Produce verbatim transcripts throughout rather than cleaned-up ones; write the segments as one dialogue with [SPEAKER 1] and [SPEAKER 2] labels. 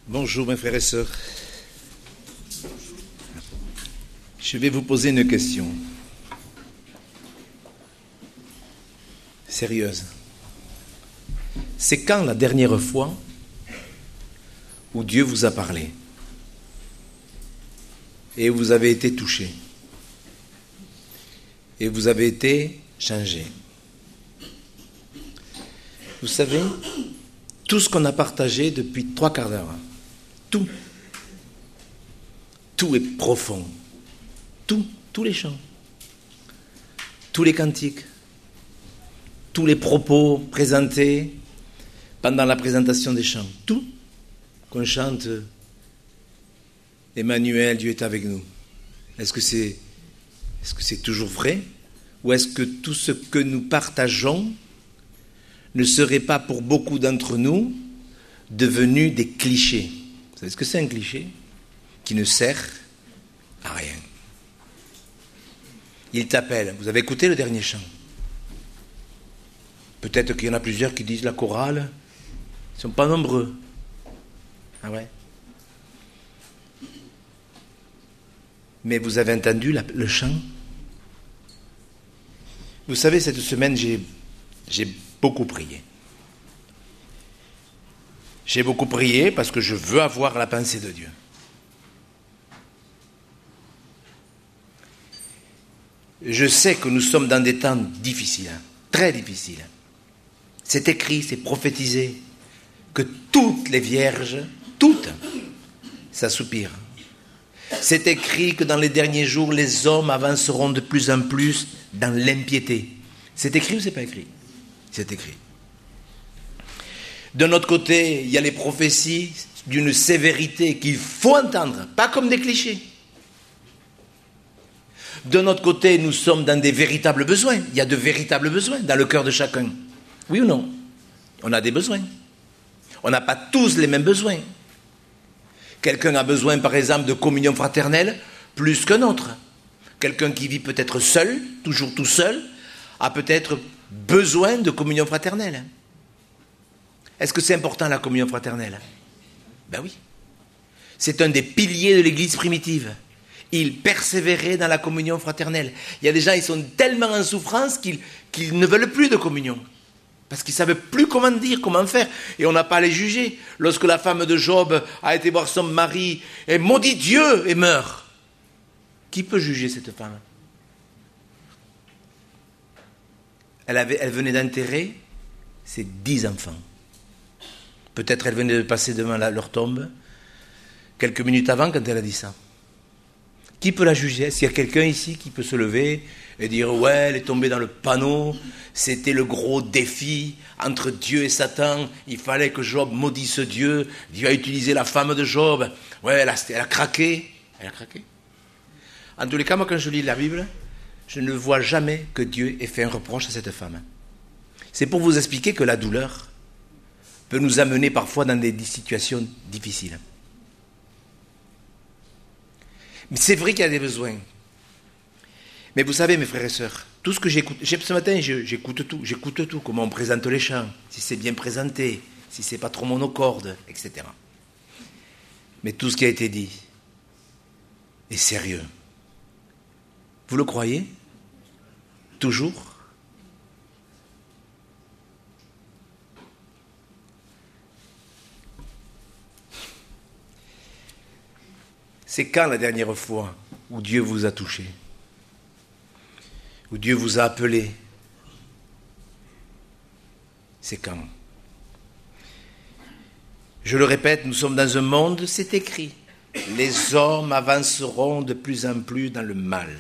[SPEAKER 1] Bonjour mes frères et sœurs. Je vais vous poser une question. Sérieuse. C'est quand la dernière fois où Dieu vous a parlé et vous avez été touché et vous avez été changé? Vous savez, tout ce qu'on a partagé depuis trois quarts d'heure, tout, tout est profond. Tout, tous les chants, tous les cantiques, tous les propos présentés pendant la présentation des chants, tout qu'on chante « Emmanuel, Dieu est avec nous ». Est-ce que c'est, est-ce que c'est toujours vrai? Ou est-ce que tout ce que nous partageons ne serait pas pour beaucoup d'entre nous devenu des clichés? Vous savez ce que c'est un cliché? Qui ne sert à rien. Il t'appelle. Vous avez écouté le dernier chant? Peut-être qu'il y en a plusieurs qui disent la chorale. Ils ne sont pas nombreux. Ah ouais? Mais vous avez entendu la, le chant? Vous savez, cette semaine, j'ai, j'ai beaucoup prié. J'ai beaucoup prié parce que je veux avoir la pensée de Dieu. Je sais que nous sommes dans des temps difficiles, très difficiles. C'est écrit, c'est prophétisé, que toutes les vierges, toutes, s'assoupirent. C'est écrit que dans les derniers jours, les hommes avanceront de plus en plus dans l'impiété. C'est écrit ou c'est pas écrit? C'est écrit. De notre côté, il y a les prophéties d'une sévérité qu'il faut entendre, pas comme des clichés. De notre côté, nous sommes dans des véritables besoins. Il y a de véritables besoins dans le cœur de chacun. Oui ou non? On a des besoins. On n'a pas tous les mêmes besoins. Quelqu'un a besoin, par exemple, de communion fraternelle plus qu'un autre. Quelqu'un qui vit peut-être seul, toujours tout seul, a peut-être besoin de communion fraternelle. Est-ce que c'est important la communion fraternelle? Ben oui. C'est un des piliers de l'Église primitive. Ils persévéraient dans la communion fraternelle. Il y a des gens, ils sont tellement en souffrance qu'ils, qu'ils ne veulent plus de communion. Parce qu'ils ne savent plus comment dire, comment faire. Et on n'a pas à les juger. Lorsque la femme de Job a été voir son mari et maudit Dieu et meurt. Qui peut juger cette femme? elle, avait, elle venait d'enterrer ses dix enfants. Peut-être elle venait de passer devant la, leur tombe quelques minutes avant quand elle a dit ça. Qui peut la juger? Est-ce qu'il y a quelqu'un ici qui peut se lever et dire « Ouais, elle est tombée dans le panneau, c'était le gros défi entre Dieu et Satan, il fallait que Job maudisse Dieu, Dieu a utilisé la femme de Job, ouais, elle a, elle a craqué. » Elle a craqué. En tous les cas, moi, quand je lis la Bible, je ne vois jamais que Dieu ait fait un reproche à cette femme. C'est pour vous expliquer que la douleur peut nous amener parfois dans des situations difficiles. Mais c'est vrai qu'il y a des besoins. Mais vous savez, mes frères et sœurs, tout ce que j'écoute, ce matin, j'écoute tout, j'écoute tout, comment on présente les chants, si c'est bien présenté, si c'est pas trop monocorde, et cetera. Mais tout ce qui a été dit est sérieux. Vous le croyez? Toujours? C'est quand la dernière fois où Dieu vous a touché? Où Dieu vous a appelé? C'est quand? Je le répète, nous sommes dans un monde, c'est écrit. Les hommes avanceront de plus en plus dans le mal.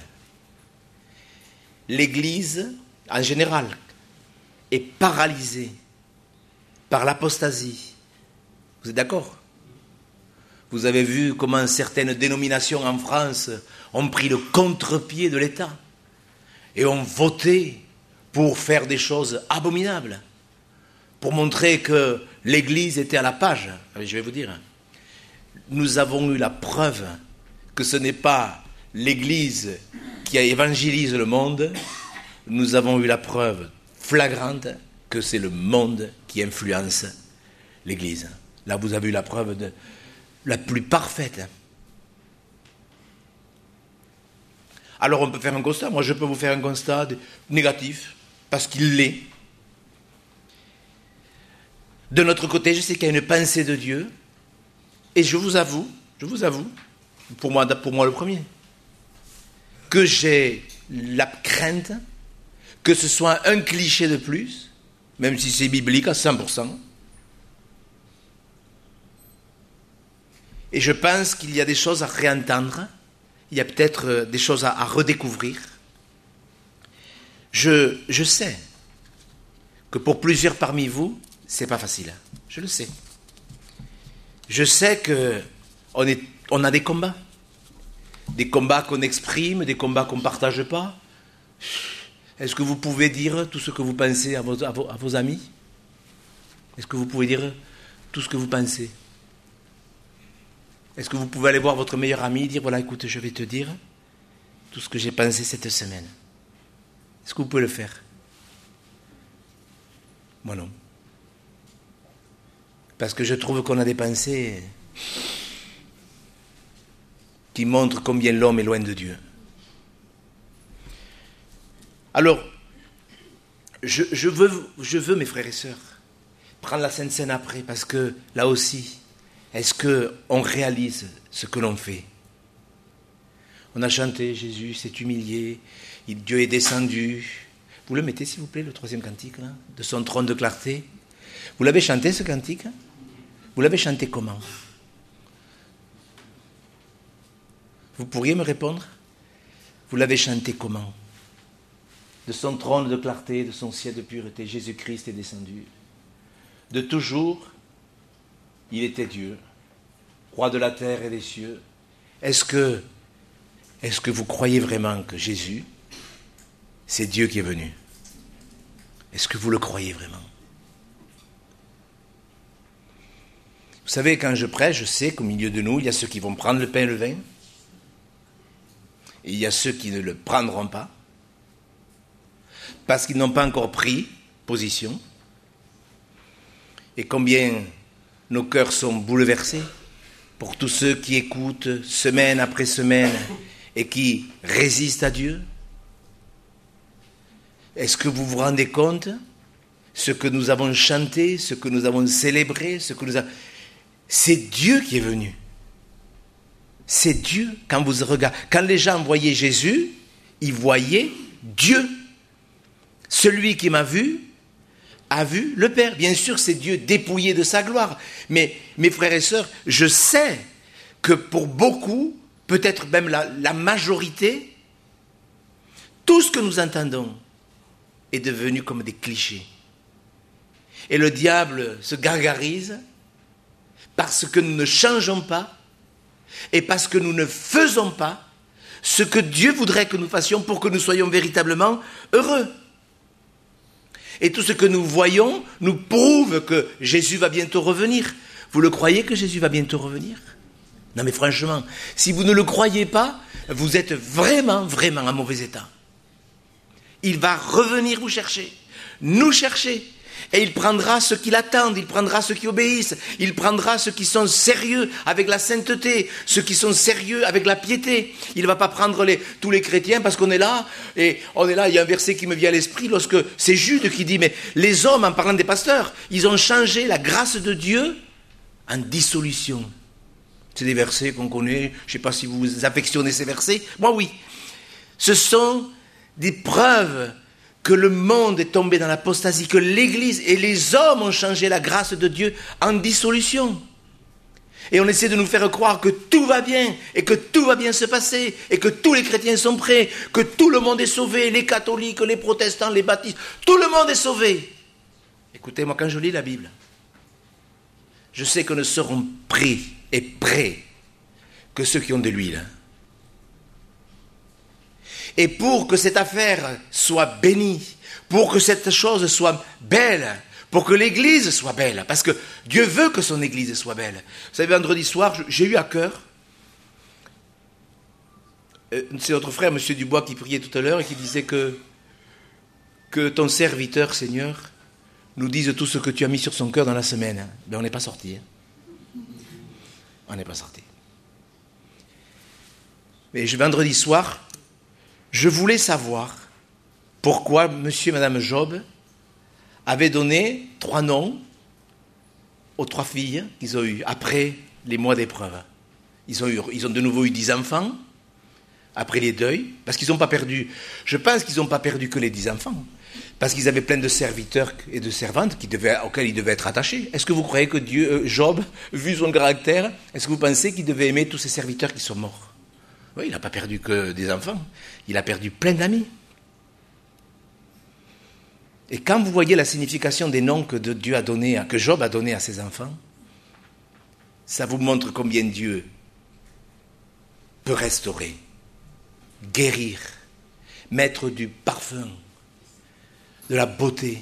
[SPEAKER 1] L'Église, en général, est paralysée par l'apostasie. Vous êtes d'accord? Vous avez vu comment certaines dénominations en France ont pris le contre-pied de l'État et ont voté pour faire des choses abominables, pour montrer que l'Église était à la page. Je vais vous dire, nous avons eu la preuve que ce n'est pas l'Église qui évangélise le monde, nous avons eu la preuve flagrante que c'est le monde qui influence l'Église. Là, vous avez eu la preuve de la plus parfaite. Alors on peut faire un constat. Moi, je peux vous faire un constat négatif, parce qu'il l'est. De notre côté, je sais qu'il y a une pensée de Dieu, et je vous avoue, je vous avoue, pour moi, pour moi le premier, que j'ai la crainte que ce soit un cliché de plus, même si c'est biblique à cent pour cent. Et je pense qu'il y a des choses à réentendre, il y a peut-être des choses à, à redécouvrir. Je, je sais que pour plusieurs parmi vous, c'est pas facile. Je le sais. Je sais que on, est, on a des combats. Des combats qu'on exprime, des combats qu'on ne partage pas. Est-ce que vous pouvez dire tout ce que vous pensez à vos, à vos, à vos amis? Est-ce que vous pouvez dire tout ce que vous pensez? Est-ce que vous pouvez aller voir votre meilleur ami et dire, voilà, écoute, je vais te dire tout ce que j'ai pensé cette semaine? Est-ce que vous pouvez le faire? Moi non. Parce que je trouve qu'on a des pensées qui montrent combien l'homme est loin de Dieu. Alors, je, je, veux, je veux, mes frères et sœurs, prendre la Sainte Seine après, parce que, là aussi, est-ce qu'on réalise ce que l'on fait? On a chanté, Jésus s'est humilié, Dieu est descendu. Vous le mettez, s'il vous plaît, le troisième cantique, là, de son trône de clarté. Vous l'avez chanté, ce cantique? Vous l'avez chanté comment? Vous pourriez me répondre? Vous l'avez chanté comment? De son trône de clarté, de son ciel de pureté, Jésus-Christ est descendu. De toujours, il était Dieu, roi de la terre et des cieux. Est-ce que, est-ce que vous croyez vraiment que Jésus, c'est Dieu qui est venu? Est-ce que vous le croyez vraiment? Vous savez, quand je prêche, je sais qu'au milieu de nous, il y a ceux qui vont prendre le pain et le vin, et il y a ceux qui ne le prendront pas, parce qu'ils n'ont pas encore pris position. Et combien nos cœurs sont bouleversés pour tous ceux qui écoutent semaine après semaine et qui résistent à Dieu. Est-ce que vous vous rendez compte? Ce que nous avons chanté, ce que nous avons célébré, ce que nous avons... C'est Dieu qui est venu. C'est Dieu. Quand vous regardez, quand les gens voyaient Jésus, ils voyaient Dieu. Celui qui m'a vu a vu le Père. Bien sûr, c'est Dieu dépouillé de sa gloire. Mais, mes frères et sœurs, je sais que pour beaucoup, peut-être même la, la majorité, tout ce que nous entendons est devenu comme des clichés. Et le diable se gargarise parce que nous ne changeons pas et parce que nous ne faisons pas ce que Dieu voudrait que nous fassions pour que nous soyons véritablement heureux. Et tout ce que nous voyons nous prouve que Jésus va bientôt revenir. Vous le croyez que Jésus va bientôt revenir? Non mais franchement, si vous ne le croyez pas, vous êtes vraiment, vraiment en mauvais état. Il va revenir vous chercher, nous chercher. Et il prendra ceux qui l'attendent, il prendra ceux qui obéissent, il prendra ceux qui sont sérieux avec la sainteté, ceux qui sont sérieux avec la piété. Il ne va pas prendre les, tous les chrétiens parce qu'on est là, et on est là, il y a un verset qui me vient à l'esprit, lorsque c'est Jude qui dit, mais les hommes, en parlant des pasteurs, ils ont changé la grâce de Dieu en dissolution. C'est des versets qu'on connaît, je ne sais pas si vous affectionnez ces versets, moi oui. Ce sont des preuves que le monde est tombé dans l'apostasie, que l'Église et les hommes ont changé la grâce de Dieu en dissolution. Et on essaie de nous faire croire que tout va bien, et que tout va bien se passer, et que tous les chrétiens sont prêts, que tout le monde est sauvé, les catholiques, les protestants, les baptistes, tout le monde est sauvé. Écoutez, moi quand je lis la Bible, je sais que ne seront pris et prêts que ceux qui ont de l'huile. Et pour que cette affaire soit bénie, pour que cette chose soit belle, pour que l'Église soit belle, parce que Dieu veut que son Église soit belle. Vous savez, vendredi soir, j'ai eu à cœur, c'est notre frère, M. Dubois, qui priait tout à l'heure et qui disait que, que ton serviteur, Seigneur, nous dise tout ce que tu as mis sur son cœur dans la semaine. Ben, on n'est pas sorti. Hein. on n'est pas sorti. Mais vendredi soir, je voulais savoir pourquoi monsieur et madame Job avaient donné trois noms aux trois filles qu'ils ont eues après les mois d'épreuve. Ils ont, eu, ils ont de nouveau eu dix enfants après les deuils, parce qu'ils n'ont pas perdu. Je pense qu'ils n'ont pas perdu que les dix enfants, parce qu'ils avaient plein de serviteurs et de servantes qui devaient, auxquels ils devaient être attachés. Est-ce que vous croyez que Dieu, euh, Job, vu son caractère, est-ce que vous pensez qu'il devait aimer tous ces serviteurs qui sont morts? Oui, il n'a pas perdu que des enfants, il a perdu plein d'amis. Et quand vous voyez la signification des noms que Dieu a donné, que Job a donné à ses enfants, ça vous montre combien Dieu peut restaurer, guérir, mettre du parfum, de la beauté,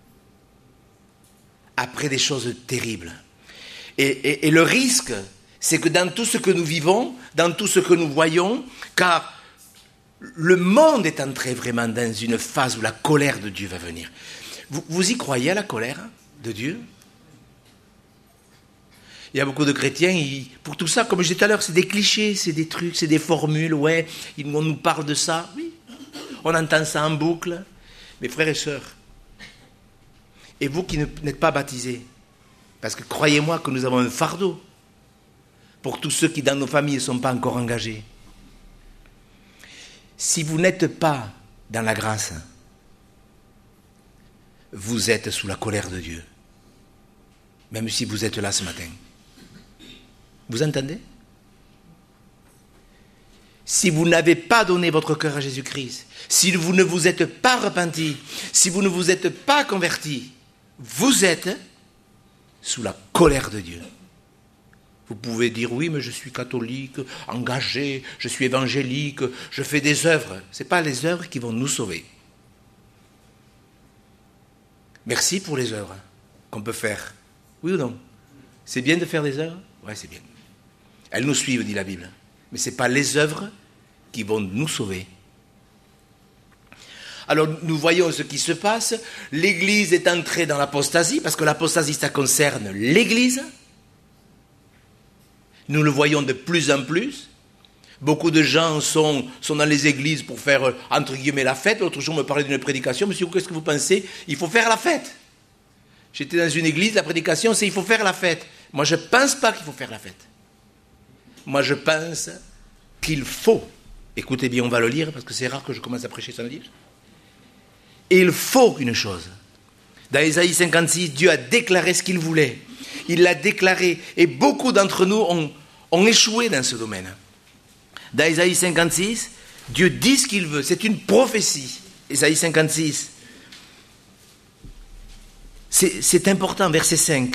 [SPEAKER 1] après des choses terribles. Et, et, et le risque, c'est que dans tout ce que nous vivons, dans tout ce que nous voyons, car le monde est entré vraiment dans une phase où la colère de Dieu va venir. Vous, vous y croyez à la colère de Dieu? Il y a beaucoup de chrétiens, ils, pour tout ça, comme je disais tout à l'heure, c'est des clichés, c'est des trucs, c'est des formules, ouais, on nous parle de ça, oui, on entend ça en boucle. Mes frères et sœurs, et vous qui n'êtes pas baptisés, parce que croyez-moi que nous avons un fardeau pour tous ceux qui dans nos familles ne sont pas encore engagés. Si vous n'êtes pas dans la grâce, vous êtes sous la colère de Dieu, même si vous êtes là ce matin. Vous entendez? Si vous n'avez pas donné votre cœur à Jésus-Christ, si vous ne vous êtes pas repenti, si vous ne vous êtes pas converti, vous êtes sous la colère de Dieu. Vous pouvez dire, oui, mais je suis catholique, engagé, je suis évangélique, je fais des œuvres. Ce n'est pas les œuvres qui vont nous sauver. Merci pour les œuvres qu'on peut faire. Oui ou non? C'est bien de faire des œuvres? Oui, c'est bien. Elles nous suivent, dit la Bible. Mais ce n'est pas les œuvres qui vont nous sauver. Alors nous voyons ce qui se passe. L'Église est entrée dans l'apostasie, parce que l'apostasie, ça concerne l'Église. Nous le voyons de plus en plus. Beaucoup de gens sont, sont dans les églises pour faire, entre guillemets, la fête. L'autre jour, on me parlait d'une prédication. Monsieur, qu'est-ce que vous pensez? Il faut faire la fête. J'étais dans une église, la prédication, c'est il faut faire la fête. Moi, je ne pense pas qu'il faut faire la fête. Moi, je pense qu'il faut, écoutez bien, on va le lire, parce que c'est rare que je commence à prêcher sans le dire. Il faut une chose. Dans Ésaïe cinquante-six, Dieu a déclaré ce qu'il voulait. Il l'a déclaré. Et beaucoup d'entre nous ont, ont échoué dans ce domaine. Dans Ésaïe cinquante-six, Dieu dit ce qu'il veut. C'est une prophétie. Ésaïe cinquante-six. C'est, c'est important, verset cinq.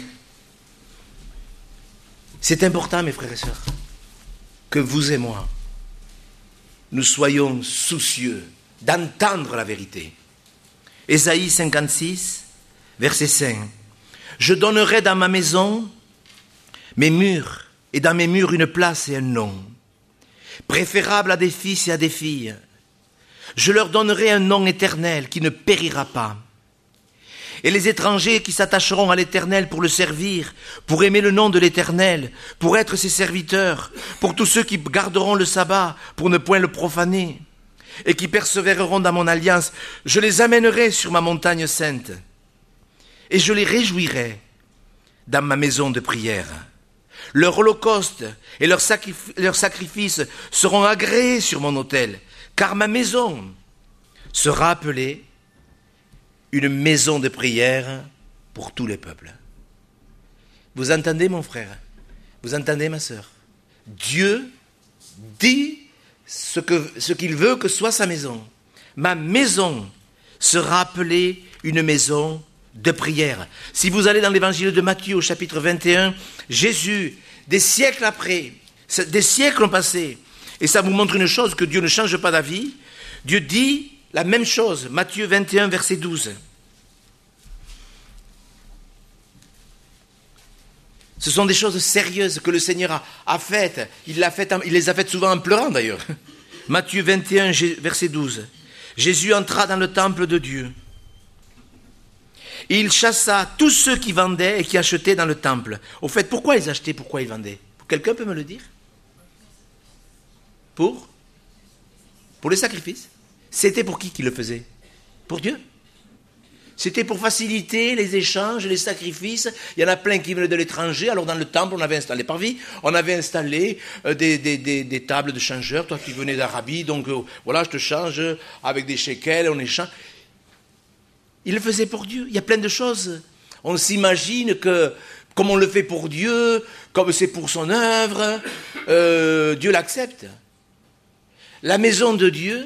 [SPEAKER 1] C'est important, mes frères et sœurs, que vous et moi, nous soyons soucieux d'entendre la vérité. Ésaïe cinquante-six, verset cinq. Je donnerai dans ma maison mes murs, et dans mes murs une place et un nom, préférable à des fils et à des filles. Je leur donnerai un nom éternel qui ne périra pas. Et les étrangers qui s'attacheront à l'Éternel pour le servir, pour aimer le nom de l'Éternel, pour être ses serviteurs, pour tous ceux qui garderont le sabbat, pour ne point le profaner, et qui persévéreront dans mon alliance, je les amènerai sur ma montagne sainte, et je les réjouirai dans ma maison de prière. Leur holocauste et leurs sacrif- leur sacrifices seront agréés sur mon autel, car ma maison sera appelée une maison de prière pour tous les peuples. Vous entendez, mon frère? Vous entendez, ma sœur? Dieu dit ce, que, ce qu'il veut que soit sa maison. Ma maison sera appelée une maison de prière. Si vous allez dans l'évangile de Matthieu au chapitre vingt et un, Jésus, des siècles après, des siècles ont passé, et ça vous montre une chose, que Dieu ne change pas d'avis. Dieu dit la même chose, Matthieu vingt et un, verset douze. Ce sont des choses sérieuses que le Seigneur a, a faites. Il, l'a fait en, il les a faites souvent en pleurant d'ailleurs. Matthieu vingt et un, verset douze. Jésus entra dans le temple de Dieu. Et il chassa tous ceux qui vendaient et qui achetaient dans le temple. Au fait, pourquoi ils achetaient, pourquoi ils vendaient? Quelqu'un peut me le dire? Pour Pour les sacrifices. C'était pour qui qui le faisait? Pour Dieu. C'était pour faciliter les échanges, les sacrifices. Il y en a plein qui venaient de l'étranger. Alors dans le temple, on avait installé, par vie, on avait installé euh, des, des, des, des tables de changeurs. Toi qui venais d'Arabie, donc euh, voilà, je te change avec des shekels, on échange. Il le faisait pour Dieu. Il y a plein de choses. On s'imagine que, comme on le fait pour Dieu, comme c'est pour son œuvre, euh, Dieu l'accepte. La maison de Dieu,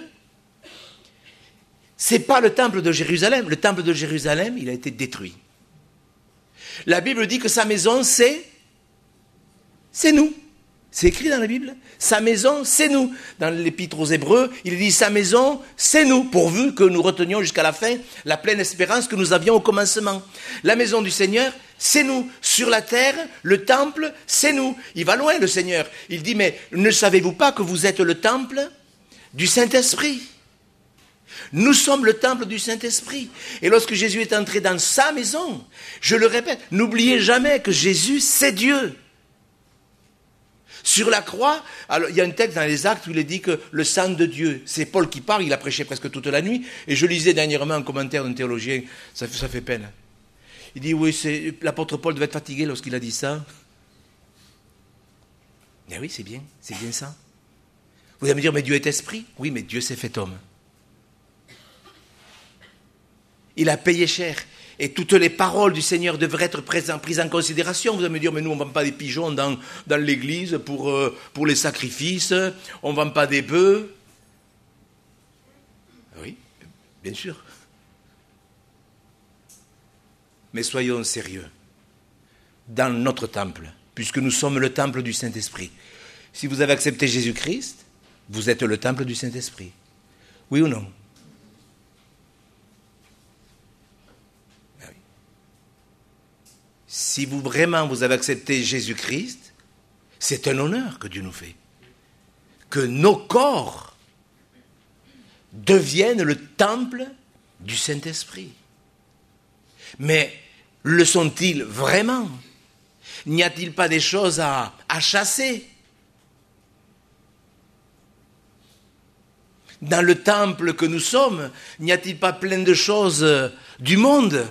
[SPEAKER 1] c'est pas le temple de Jérusalem. Le temple de Jérusalem, il a été détruit. La Bible dit que sa maison, c'est, c'est nous. C'est écrit dans la Bible. Sa maison, c'est nous. Dans l'Épître aux Hébreux, il dit sa maison, c'est nous, pourvu que nous retenions jusqu'à la fin la pleine espérance que nous avions au commencement. La maison du Seigneur, c'est nous. Sur la terre, le temple, c'est nous. Il va loin, le Seigneur. Il dit, mais ne savez-vous pas que vous êtes le temple du Saint-Esprit? Nous sommes le temple du Saint-Esprit. Et lorsque Jésus est entré dans sa maison, je le répète, n'oubliez jamais que Jésus, c'est Dieu. Sur la croix, alors, il y a un texte dans les Actes où il est dit que le sang de Dieu, c'est Paul qui parle, il a prêché presque toute la nuit, et je lisais dernièrement un commentaire d'un théologien, ça, ça fait peine. Il dit, oui, c'est, l'apôtre Paul devait être fatigué lorsqu'il a dit ça. Mais oui, c'est bien, c'est bien ça. Vous allez me dire, mais Dieu est esprit. Oui, mais Dieu s'est fait homme. Il a payé cher. Et toutes les paroles du Seigneur devraient être prises en, prises en considération. Vous allez me dire, mais nous, on ne vend pas des pigeons dans, dans l'église pour, euh, pour les sacrifices. On ne vend pas des bœufs. Oui, bien sûr. Mais soyons sérieux. Dans notre temple, puisque nous sommes le temple du Saint-Esprit. Si vous avez accepté Jésus-Christ, vous êtes le temple du Saint-Esprit. Oui ou non? Si vous vraiment vous avez accepté Jésus-Christ, c'est un honneur que Dieu nous fait. Que nos corps deviennent le temple du Saint-Esprit. Mais le sont-ils vraiment? N'y a-t-il pas des choses à, à chasser? Dans le temple que nous sommes, n'y a-t-il pas plein de choses du monde?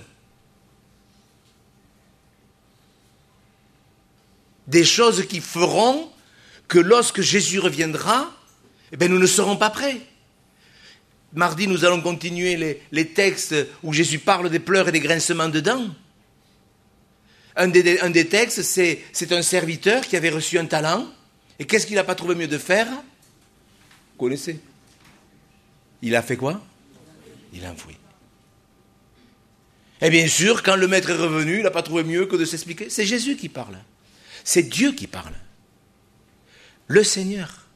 [SPEAKER 1] Des choses qui feront que lorsque Jésus reviendra, eh bien, nous ne serons pas prêts. Mardi, nous allons continuer les, les textes où Jésus parle des pleurs et des grincements de dents. Un des, un des textes, c'est, c'est un serviteur qui avait reçu un talent. Et qu'est-ce qu'il n'a pas trouvé mieux de faire? Vous connaissez? Il a fait quoi? Il a enfoui. Et bien sûr, quand le maître est revenu, il n'a pas trouvé mieux que de s'expliquer. C'est Jésus qui parle. C'est Dieu qui parle. Le Seigneur.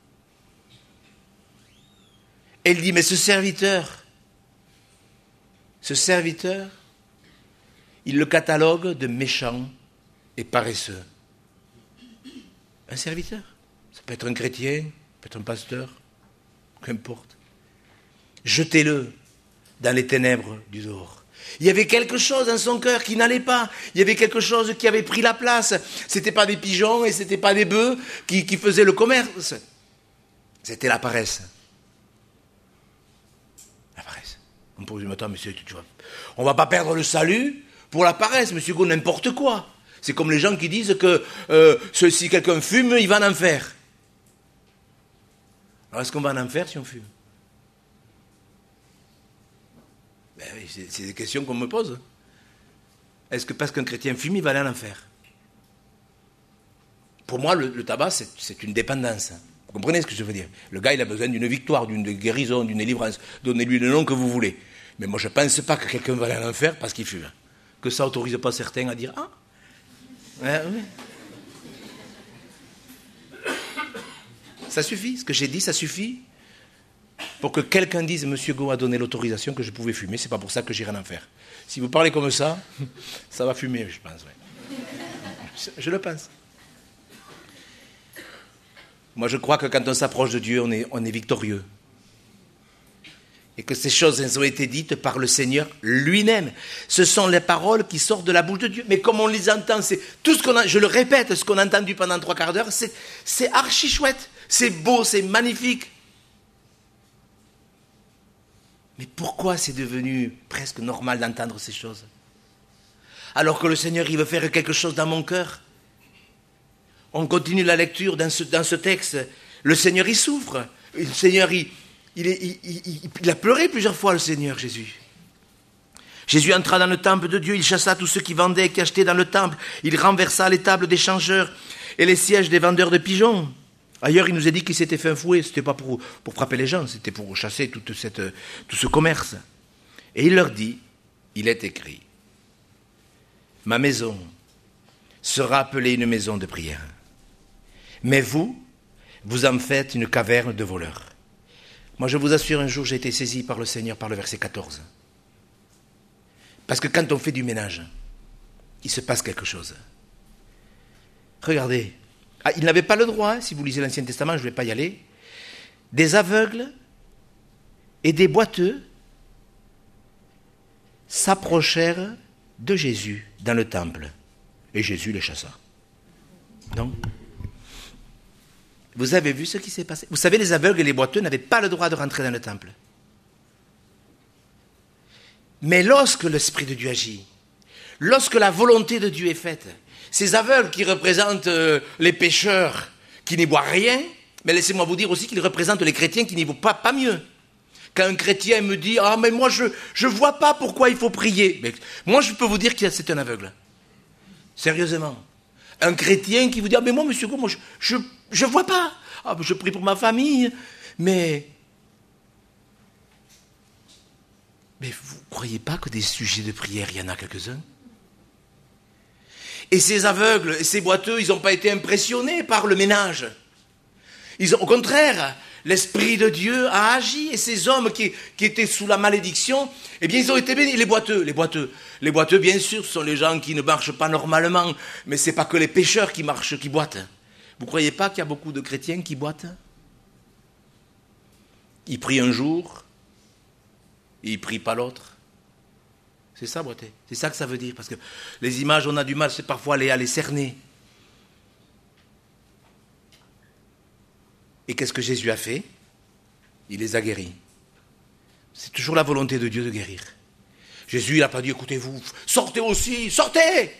[SPEAKER 1] Et il dit, mais ce serviteur, ce serviteur, il le catalogue de méchant et paresseux. Un serviteur. Ça peut être un chrétien, ça peut être un pasteur, qu'importe. Jetez-le dans les ténèbres du dehors. Il y avait quelque chose dans son cœur qui n'allait pas. Il y avait quelque chose qui avait pris la place. C'était pas des pigeons et c'était pas des bœufs qui, qui faisaient le commerce. C'était la paresse. La paresse. On peut dire, attends, monsieur, tu vois, on va pas perdre le salut pour la paresse, monsieur Go, n'importe quoi. C'est comme les gens qui disent que euh, si quelqu'un fume, il va en enfer. Alors est-ce qu'on va en enfer si on fume? Ben oui, c'est, c'est des questions qu'on me pose. Est-ce que parce qu'un chrétien fume, il va aller en enfer? Pour moi, le, le tabac, c'est, c'est une dépendance. Vous comprenez ce que je veux dire? Le gars, il a besoin d'une victoire, d'une guérison, d'une délivrance. Donnez-lui le nom que vous voulez. Mais moi, je ne pense pas que quelqu'un va aller en enfer parce qu'il fume. Que ça n'autorise pas certains à dire « Ah, ouais, ouais. » Ça suffit, ce que j'ai dit, ça suffit pour que quelqu'un dise « Monsieur Go a donné l'autorisation que je pouvais fumer, c'est pas pour ça que j'irai en enfer. » Si vous parlez comme ça, ça va fumer, je pense. Ouais. Je, je le pense. Moi, je crois que quand on s'approche de Dieu, on est, on est victorieux. Et que ces choses elles ont été dites par le Seigneur lui-même. Ce sont les paroles qui sortent de la bouche de Dieu. Mais comme on les entend, c'est tout ce qu'on a, je le répète, ce qu'on a entendu pendant trois quarts d'heure, c'est, c'est archi chouette, c'est beau, c'est magnifique. Mais pourquoi c'est devenu presque normal d'entendre ces choses? Alors que le Seigneur, il veut faire quelque chose dans mon cœur. On continue la lecture dans ce, dans ce texte. Le Seigneur, il souffre. Le Seigneur, il... Il, est, il, il, il a pleuré plusieurs fois, le Seigneur Jésus. Jésus entra dans le temple de Dieu, il chassa tous ceux qui vendaient et qui achetaient dans le temple. Il renversa les tables des changeurs et les sièges des vendeurs de pigeons. Ailleurs, il nous a dit qu'il s'était fait un fouet. Ce n'était pas pour, pour frapper les gens, c'était pour chasser toute cette, tout ce commerce. Et il leur dit, il est écrit, ma maison sera appelée une maison de prière. Mais vous, vous en faites une caverne de voleurs. Moi, je vous assure, un jour, j'ai été saisi par le Seigneur par le verset quatorze. Parce que quand on fait du ménage, il se passe quelque chose. Regardez. Ah, il n'avait pas le droit, hein, si vous lisez l'Ancien Testament, je ne vais pas y aller. Des aveugles et des boiteux s'approchèrent de Jésus dans le temple. Et Jésus les chassa. Non ? Vous avez vu ce qui s'est passé? Vous savez, les aveugles et les boiteux n'avaient pas le droit de rentrer dans le temple. Mais lorsque l'Esprit de Dieu agit, lorsque la volonté de Dieu est faite, ces aveugles qui représentent euh, les pécheurs qui n'y voient rien, mais laissez-moi vous dire aussi qu'ils représentent les chrétiens qui n'y voient pas, pas mieux. Quand un chrétien me dit « Ah, mais moi, je ne vois pas pourquoi il faut prier. » Mais moi, je peux vous dire que c'est un aveugle. Sérieusement. Un chrétien qui vous dit « Ah, mais moi, monsieur, moi, je je ne vois pas. Ah, je prie pour ma famille. » Mais, mais vous ne croyez pas que des sujets de prière, il y en a quelques-uns? Et ces aveugles et ces boiteux, ils n'ont pas été impressionnés par le ménage. Ils ont, au contraire, l'Esprit de Dieu a agi. Et ces hommes qui, qui étaient sous la malédiction, eh bien, ils ont été bénis. Les boiteux, les boiteux. Les boiteux, bien sûr, ce sont les gens qui ne marchent pas normalement. Mais ce n'est pas que les pécheurs qui marchent, qui boitent. Vous ne croyez pas qu'il y a beaucoup de chrétiens qui boitent? Ils prient un jour, ils ne prient pas l'autre. C'est ça, boiter. C'est ça que ça veut dire. Parce que les images, on a du mal, c'est parfois à les, à les cerner. Et qu'est-ce que Jésus a fait? Il les a guéris. C'est toujours la volonté de Dieu de guérir. Jésus, il n'a pas dit, écoutez-vous, sortez aussi, sortez!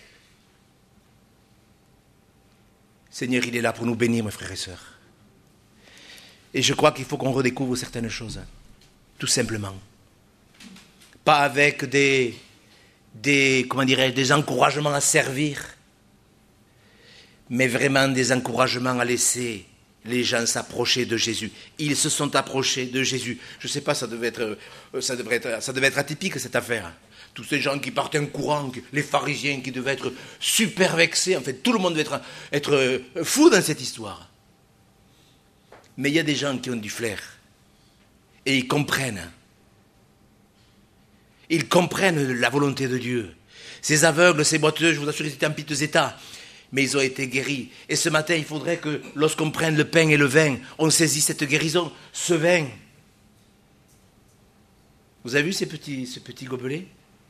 [SPEAKER 1] Seigneur, il est là pour nous bénir, mes frères et sœurs. Et je crois qu'il faut qu'on redécouvre certaines choses, tout simplement. Pas avec des, des, comment dirais-je, des encouragements à servir, mais vraiment des encouragements à laisser les gens s'approcher de Jésus. Ils se sont approchés de Jésus. Je ne sais pas, ça devait être, ça devrait être, ça devait être atypique, cette affaire. Tous ces gens qui partaient en courant, les pharisiens qui devaient être super vexés, en fait, tout le monde devait être, être fou dans cette histoire. Mais il y a des gens qui ont du flair. Et ils comprennent. Ils comprennent la volonté de Dieu. Ces aveugles, ces boiteux, je vous assure, ils étaient en piteux état. Mais ils ont été guéris. Et ce matin, il faudrait que, lorsqu'on prenne le pain et le vin, on saisisse cette guérison, ce vin. Vous avez vu ces petits, ce petit gobelet?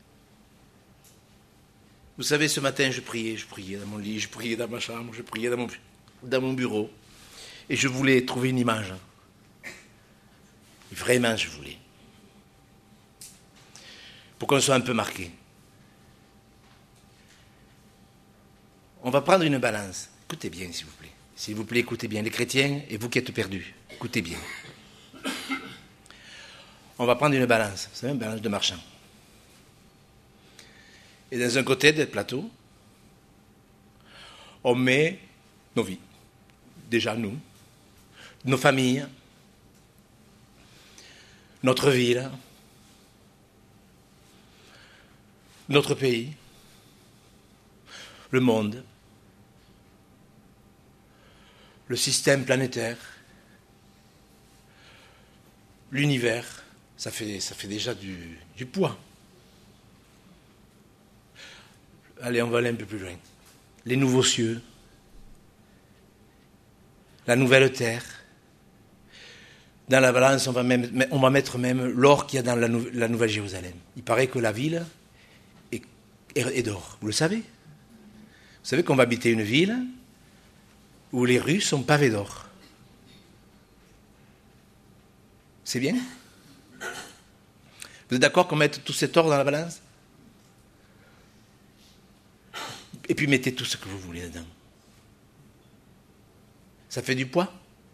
[SPEAKER 1] Vous savez, ce matin, je priais, je priais dans mon lit, je priais dans ma chambre, je priais dans mon, dans mon bureau. Et je voulais trouver une image. Vraiment, je voulais. Pour qu'on soit un peu marqué. On va prendre une balance. Écoutez bien, s'il vous plaît. S'il vous plaît, écoutez bien. Les chrétiens et vous qui êtes perdus, écoutez bien. On va prendre une balance. Vous savez, une balance de marchand. Et dans un côté du plateau, on met nos vies. Déjà nous, nos familles, notre ville, notre pays, le monde, le système planétaire, l'univers, ça fait, ça fait déjà du, du poids. Allez, on va aller un peu plus loin. Les nouveaux cieux, la nouvelle terre, Dans la balance, on va, même, on va mettre même l'or qu'il y a dans la, nou- la Nouvelle Jérusalem. Il paraît que la ville est, est, est d'or. Vous le savez? Vous savez qu'on va habiter une ville où les rues sont pavées d'or. C'est bien? Vous êtes d'accord qu'on mette tout cet or dans la balance? Et puis mettez tout ce que vous voulez dedans. Ça fait du poids?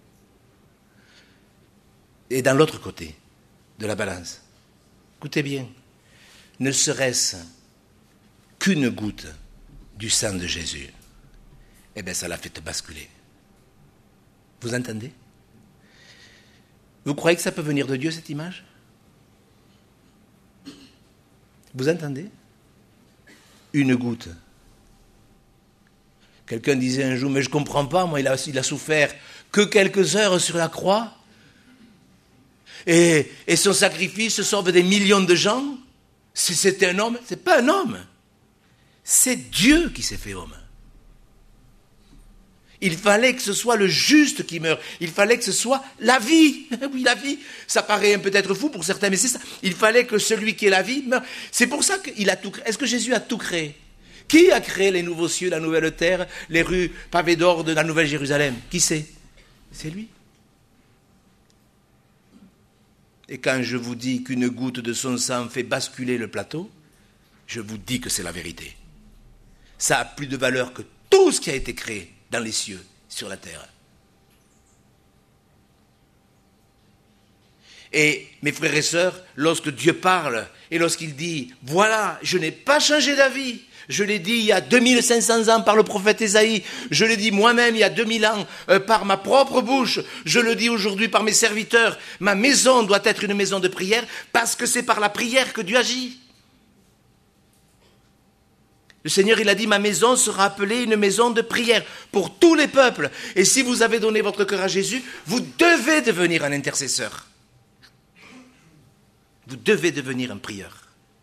[SPEAKER 1] Et dans l'autre côté de la balance, écoutez bien, ne serait-ce qu'une goutte du sang de Jésus, eh bien ça l'a fait basculer. Vous entendez? Vous croyez que ça peut venir de Dieu, cette image? Vous entendez? Une goutte. Quelqu'un disait un jour, mais je ne comprends pas, moi, il a, il a souffert que quelques heures sur la croix. Et, et son sacrifice sauve des millions de gens. Si c'était un homme, ce n'est pas un homme. C'est Dieu qui s'est fait homme. Il fallait que ce soit le juste qui meure. Il fallait que ce soit la vie. Oui, la vie, ça paraît peut-être fou pour certains, mais c'est ça. Il fallait que celui qui est la vie meure. C'est pour ça qu'il a tout créé. Est-ce que Jésus a tout créé? Qui a créé les nouveaux cieux, la nouvelle terre, les rues pavées d'or de la Nouvelle Jérusalem? Qui c'est? C'est lui. Et quand je vous dis qu'une goutte de son sang fait basculer le plateau, je vous dis que c'est la vérité. Ça a plus de valeur que tout ce qui a été créé dans les cieux, sur la terre. Et mes frères et sœurs, lorsque Dieu parle et lorsqu'il dit « Voilà, je n'ai pas changé d'avis », je l'ai dit il y a deux mille cinq cents ans par le prophète Ésaïe, je l'ai dit moi-même il y a deux mille ans euh, par ma propre bouche, je le dis aujourd'hui par mes serviteurs, ma maison doit être une maison de prière parce que c'est par la prière que Dieu agit. Le Seigneur, il a dit, ma maison sera appelée une maison de prière pour tous les peuples. Et si vous avez donné votre cœur à Jésus, vous devez devenir un intercesseur. Vous devez devenir un prieur.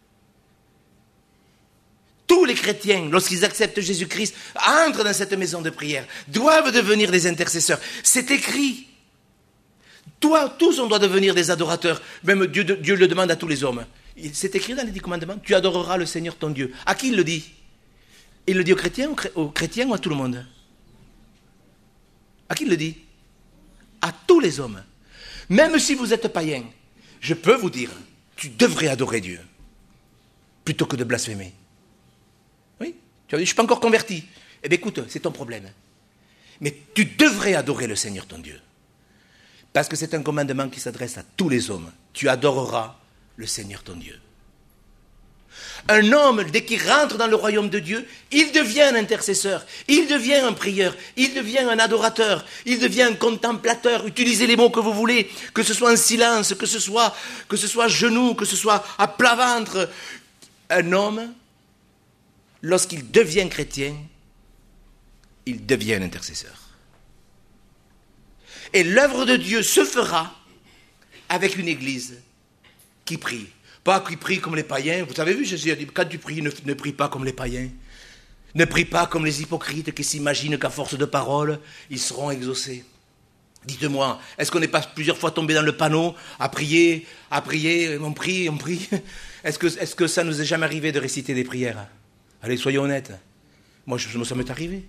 [SPEAKER 1] Tous les chrétiens, lorsqu'ils acceptent Jésus-Christ, entrent dans cette maison de prière, doivent devenir des intercesseurs. C'est écrit. Toi, tous, on doit devenir des adorateurs. Même Dieu, Dieu le demande à tous les hommes. C'est écrit dans les dix commandements. Tu adoreras le Seigneur ton Dieu. À qui il le dit? Il le dit aux chrétiens, aux chrétiens ou à tout le monde? À qui il le dit? À tous les hommes. Même si vous êtes païen, je peux vous dire, tu devrais adorer Dieu plutôt que de blasphémer. Oui, tu as dit, je ne suis pas encore converti. Eh bien écoute, c'est ton problème. Mais tu devrais adorer le Seigneur ton Dieu. Parce que c'est un commandement qui s'adresse à tous les hommes. Tu adoreras le Seigneur ton Dieu. Un homme, dès qu'il rentre dans le royaume de Dieu, il devient un intercesseur, il devient un prieur, il devient un adorateur, il devient un contemplateur. Utilisez les mots que vous voulez, que ce soit en silence, que ce soit, que ce soit à genoux, que ce soit à plat ventre. Un homme, lorsqu'il devient chrétien, il devient un intercesseur. Et l'œuvre de Dieu se fera avec une église qui prie. Pas qui prie comme les païens. Vous avez vu, Jésus a dit, quand tu pries, ne, ne prie pas comme les païens. Ne prie pas comme les hypocrites qui s'imaginent qu'à force de paroles, ils seront exaucés. Dites-moi, est-ce qu'on n'est pas plusieurs fois tombé dans le panneau à prier, à prier, on prie, on prie? Est-ce que, est-ce que ça nous est jamais arrivé de réciter des prières? Allez, soyons honnêtes. Moi, je, ça m'est arrivé.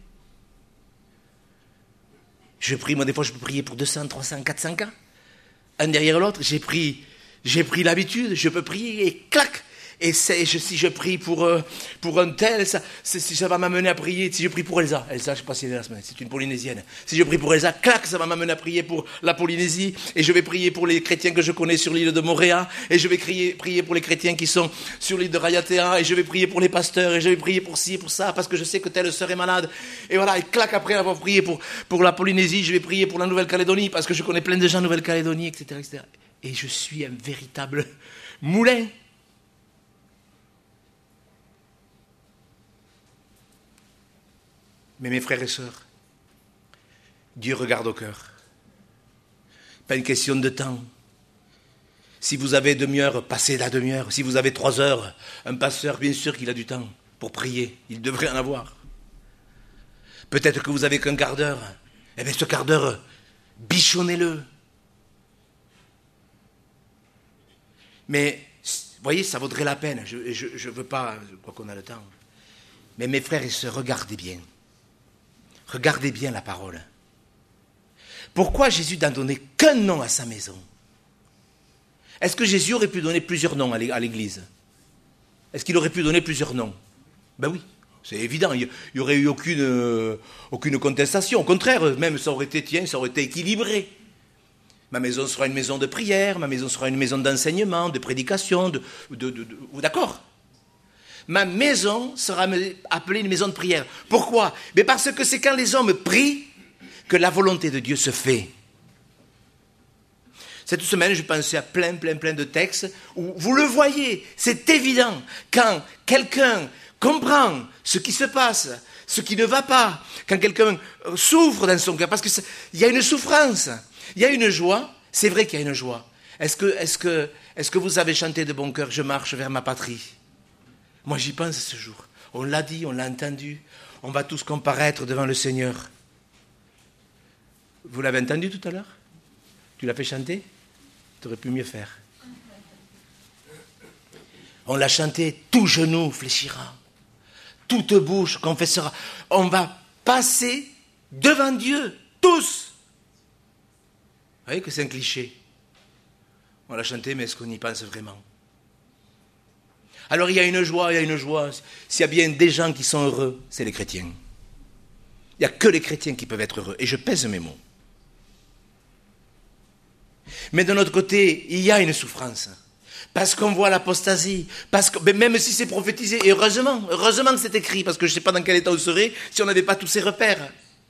[SPEAKER 1] Je prie, moi, des fois, je peux prier pour deux cents, trois cents, quatre cents cas. Un derrière l'autre, j'ai pris... J'ai pris l'habitude, je peux prier et clac. Et c'est, je, si je prie pour, euh, pour un tel, ça, c'est, ça va m'amener à prier. Si je prie pour Elsa, Elsa, je ne sais pas si elle est là la semaine, c'est une Polynésienne. Si je prie pour Elsa, clac, ça va m'amener à prier pour la Polynésie. Et je vais prier pour les chrétiens que je connais sur l'île de Moorea. Et je vais crier, prier pour les chrétiens qui sont sur l'île de Raiatea. Et je vais prier pour les pasteurs. Et je vais prier pour ci et pour ça, parce que je sais que telle sœur est malade. Et voilà, et clac, après avoir prié pour, pour la Polynésie, je vais prier pour la Nouvelle-Calédonie, parce que je connais plein de gens en Nouvelle-Calédonie, et cetera, et cetera. Et je suis un véritable moulin. Mais mes frères et sœurs, Dieu regarde au cœur. Pas une question de temps. Si vous avez demi-heure, passez la demi-heure. Si vous avez trois heures, un pasteur, bien sûr qu'il a du temps pour prier. Il devrait en avoir. Peut-être que vous avez qu'un quart d'heure. Eh bien, ce quart d'heure, bichonnez-le. Mais, vous voyez, ça vaudrait la peine. Je ne veux pas, je crois qu'on a le temps. Mais mes frères et sœurs, regardez bien. Regardez bien la parole. Pourquoi Jésus n'a donné qu'un nom à sa maison? Est-ce que Jésus aurait pu donner plusieurs noms à l'Église? Est-ce qu'il aurait pu donner plusieurs noms? Ben oui, c'est évident. Il n'y aurait eu aucune, euh, aucune contestation. Au contraire, même ça aurait été, tiens, ça aurait été équilibré. Ma maison sera une maison de prière, ma maison sera une maison d'enseignement, de prédication, de, de, de, de, d'accord. Ma maison sera appelée une maison de prière. Pourquoi? Mais parce que c'est quand les hommes prient que la volonté de Dieu se fait. Cette semaine, je pensais à plein, plein, plein de textes où vous le voyez, c'est évident, quand quelqu'un comprend ce qui se passe, ce qui ne va pas, quand quelqu'un souffre dans son cœur, parce qu'il y a une souffrance, il y a une joie, c'est vrai qu'il y a une joie. Est-ce que, est-ce que, est-ce que vous avez chanté de bon cœur, je marche vers ma patrie? Moi, j'y pense ce jour. On l'a dit, on l'a entendu. On va tous comparaître devant le Seigneur. Vous l'avez entendu tout à l'heure? Tu l'as fait chanter? Tu aurais pu mieux faire. On l'a chanté, tout genou fléchira, toute bouche confessera. On va passer devant Dieu, tous. Vous voyez que c'est un cliché. On l'a chanté, mais est-ce qu'on y pense vraiment? Alors il y a une joie, il y a une joie. S'il y a bien des gens qui sont heureux, c'est les chrétiens. Il n'y a que les chrétiens qui peuvent être heureux. Et je pèse mes mots. Mais de notre côté, il y a une souffrance. Parce qu'on voit l'apostasie. Parce que, même si c'est prophétisé, et heureusement, heureusement que c'est écrit, parce que je ne sais pas dans quel état on serait si on n'avait pas tous ces repères.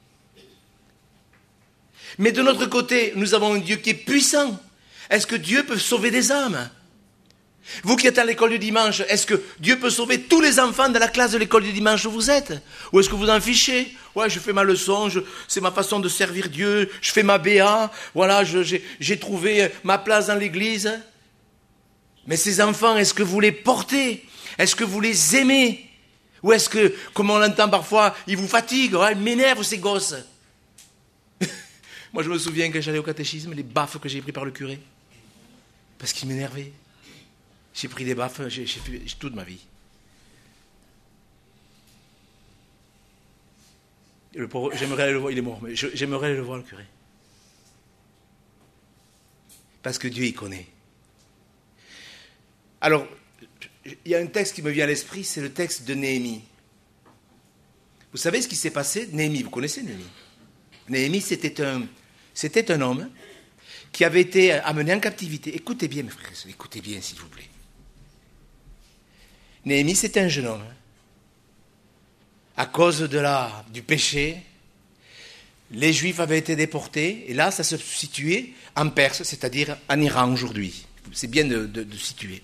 [SPEAKER 1] Mais de notre côté, nous avons un Dieu qui est puissant. Est-ce que Dieu peut sauver des âmes? Vous qui êtes à l'école du dimanche, est-ce que Dieu peut sauver tous les enfants de la classe de l'école du dimanche où vous êtes? Ou est-ce que vous en fichez? Ouais, je fais ma leçon, je, c'est ma façon de servir Dieu, je fais ma B A, voilà, je, j'ai, j'ai trouvé ma place dans l'église. Mais ces enfants, est-ce que vous les portez? Est-ce que vous les aimez? Ou est-ce que, comme on l'entend parfois, ils vous fatiguent? Ouais, ils m'énervent ces gosses. Moi, je me souviens quand j'allais au catéchisme, les baffes que j'ai pris par le curé. Parce qu'il m'énervait. J'ai pris des baffes, j'ai, j'ai fait toute ma vie. Le pauvre, j'aimerais aller le voir, il est mort, mais je, j'aimerais aller le voir, le curé. Parce que Dieu, il connaît. Alors, il y a un texte qui me vient à l'esprit, c'est le texte de Néhémie. Vous savez ce qui s'est passé? Néhémie, vous connaissez Néhémie? Néhémie, c'était un, c'était un homme qui avait été amené en captivité. Écoutez bien, mes frères, écoutez bien, s'il vous plaît. Néhémie, c'était un jeune homme. À cause de la, du péché, les Juifs avaient été déportés, et là, ça se situait en Perse, c'est-à-dire en Iran aujourd'hui. C'est bien de, de, de situer.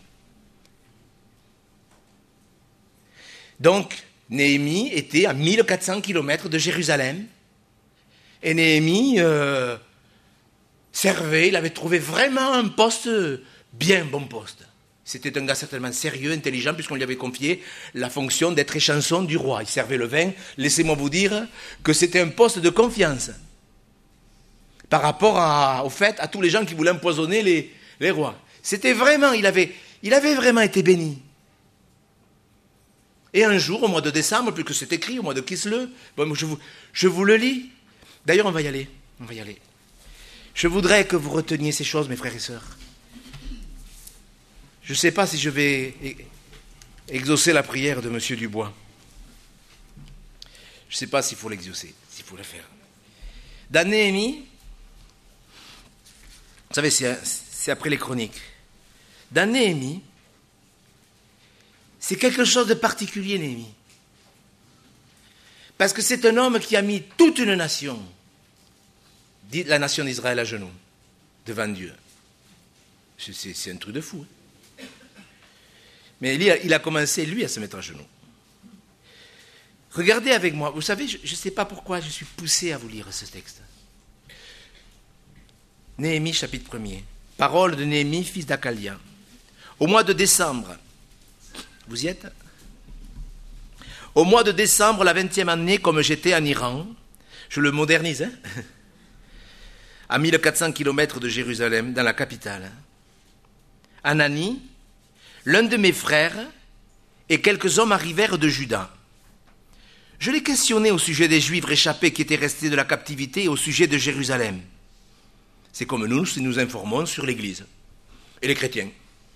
[SPEAKER 1] Donc, Néhémie était à mille quatre cents kilomètres de Jérusalem, et Néhémie euh, servait, il avait trouvé vraiment un poste, bien bon poste. C'était un gars certainement sérieux, intelligent, puisqu'on lui avait confié la fonction d'être échanson du roi. Il servait le vin. Laissez-moi vous dire que c'était un poste de confiance par rapport à, au fait à tous les gens qui voulaient empoisonner les, les rois. C'était vraiment, il avait, il avait vraiment été béni. Et un jour, au mois de décembre, puisque c'est écrit, au mois de Kislev, bon, je, vous, je vous le lis. D'ailleurs, on va y aller. On va y aller. Je voudrais que vous reteniez ces choses, mes frères et sœurs. Je ne sais pas si je vais exaucer la prière de M. Dubois. Je ne sais pas s'il faut l'exaucer, s'il faut le faire. Dans Néhémie, vous savez, c'est, c'est après les chroniques. Dans Néhémie, c'est quelque chose de particulier, Néhémie. Parce que c'est un homme qui a mis toute une nation, dit la nation d'Israël à genoux, devant Dieu. C'est, c'est, c'est un truc de fou. Hein. Mais il a commencé, lui, à se mettre à genoux. Regardez avec moi. Vous savez, je ne sais pas pourquoi je suis poussé à vous lire ce texte. Néhémie, chapitre premier. Parole de Néhémie, fils d'Akalia. Au mois de décembre, vous y êtes? Au mois de décembre, la vingtième année, comme j'étais en Iran, je le modernise, hein, à mille quatre cents kilomètres de Jérusalem, dans la capitale, Anani, l'un de mes frères et quelques hommes arrivèrent de Juda. Je les questionnai au sujet des Juifs réchappés qui étaient restés de la captivité et au sujet de Jérusalem. C'est comme nous, si nous informons sur l'Église et les chrétiens.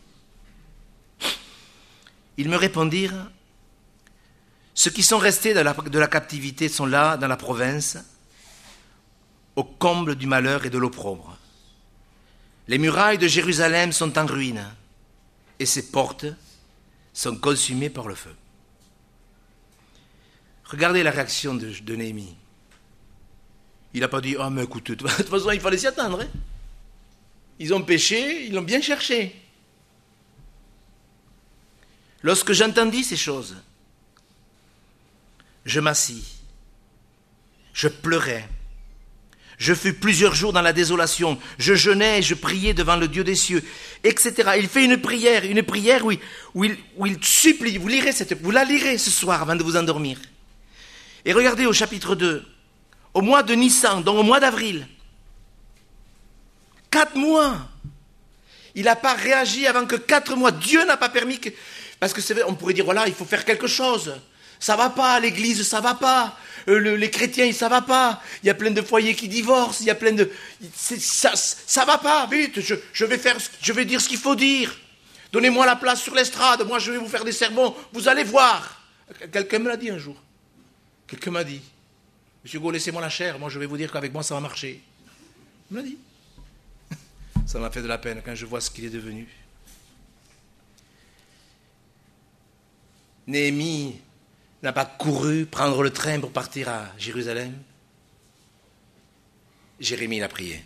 [SPEAKER 1] Ils me répondirent, ceux qui sont restés de la, de la captivité sont là, dans la province, au comble du malheur et de l'opprobre. Les murailles de Jérusalem sont en ruine et ses portes sont consumées par le feu. Regardez la réaction de, de Néhémie. Il n'a pas dit « Ah, oh, mais écoute, de toute façon, il fallait s'y attendre. Hein. Ils ont péché, ils l'ont bien cherché. » Lorsque j'entendis ces choses, je m'assis, je pleurais, je fus plusieurs jours dans la désolation, je jeûnais et je priais devant le Dieu des cieux, et cetera. Il fait une prière, une prière où il, où il, où il supplie, vous, lirez cette, vous la lirez ce soir avant de vous endormir. Et regardez au chapitre deux, au mois de Nissan, donc au mois d'avril, quatre mois, il n'a pas réagi avant que quatre mois, Dieu n'a pas permis que... Parce que c'est vrai, on pourrait dire, voilà, il faut faire quelque chose. Ça va pas, l'église, ça va pas. Euh, le, les chrétiens, ça va pas. Il y a plein de foyers qui divorcent, il y a plein de... C'est, ça, ça va pas, vite, je, je, vais faire, je vais dire ce qu'il faut dire. Donnez-moi la place sur l'estrade, moi je vais vous faire des sermons, vous allez voir. Quelqu'un me l'a dit un jour. Quelqu'un m'a dit, Monsieur Gault, laissez-moi la chair, moi je vais vous dire qu'avec moi ça va marcher. Il me l'a dit. Ça m'a fait de la peine quand je vois ce qu'il est devenu. Néhémie n'a pas couru prendre le train pour partir à Jérusalem. Jérémie l'a prié.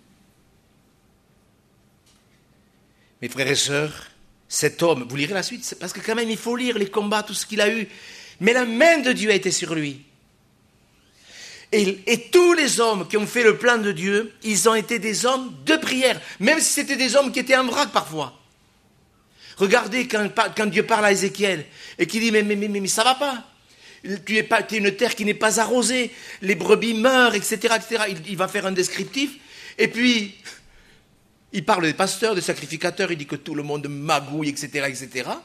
[SPEAKER 1] Mes frères et sœurs, cet homme, vous lirez la suite, parce que quand même il faut lire les combats, tout ce qu'il a eu. Mais la main de Dieu a été sur lui. Et, et tous les hommes qui ont fait le plan de Dieu, ils ont été des hommes de prière, même si c'était des hommes qui étaient en vrac parfois. Regardez quand, quand Dieu parle à Ézéchiel et qu'il dit mais, mais, mais, mais ça va pas. Tu es, pas, tu es une terre qui n'est pas arrosée, les brebis meurent, et cetera, et cetera. Il, il va faire un descriptif et puis il parle des pasteurs, des sacrificateurs, il dit que tout le monde magouille, et cetera, et cetera.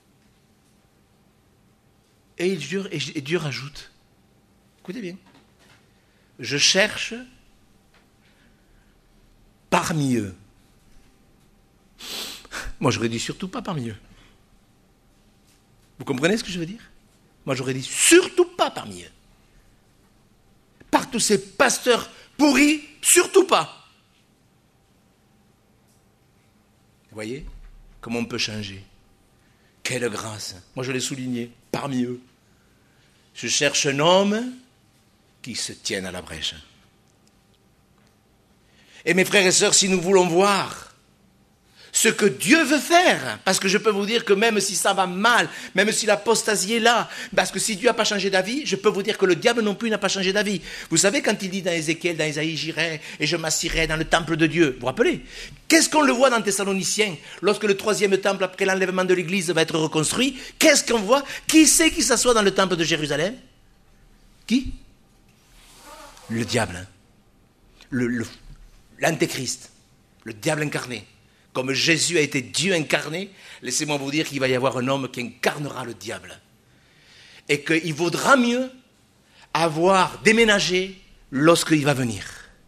[SPEAKER 1] Et Dieu, et Dieu rajoute, écoutez bien, je cherche parmi eux. Moi, j'aurais dit surtout pas parmi eux. Vous comprenez ce que je veux dire? Moi, j'aurais dit surtout pas parmi eux. Par tous ces pasteurs pourris, surtout pas. Vous voyez comment on peut changer? Quelle grâce! Moi, je l'ai souligné, parmi eux. Je cherche un homme qui se tienne à la brèche. Et mes frères et sœurs, si nous voulons voir ce que Dieu veut faire, parce que je peux vous dire que même si ça va mal, même si l'apostasie est là, parce que si Dieu n'a pas changé d'avis, je peux vous dire que le diable non plus n'a pas changé d'avis. Vous savez quand il dit dans Ézéchiel, dans Isaïe, j'irai et je m'assirai dans le temple de Dieu, vous vous rappelez? Qu'est-ce qu'on le voit dans Thessaloniciens, lorsque le troisième temple après l'enlèvement de l'église va être reconstruit? Qu'est-ce qu'on voit? Qui c'est qui s'assoit dans le temple de Jérusalem? Qui? Le diable, le, le, l'antéchrist, le diable incarné. Comme Jésus a été Dieu incarné, laissez-moi vous dire qu'il va y avoir un homme qui incarnera le diable. Et qu'il vaudra mieux avoir déménagé lorsqu'il va venir.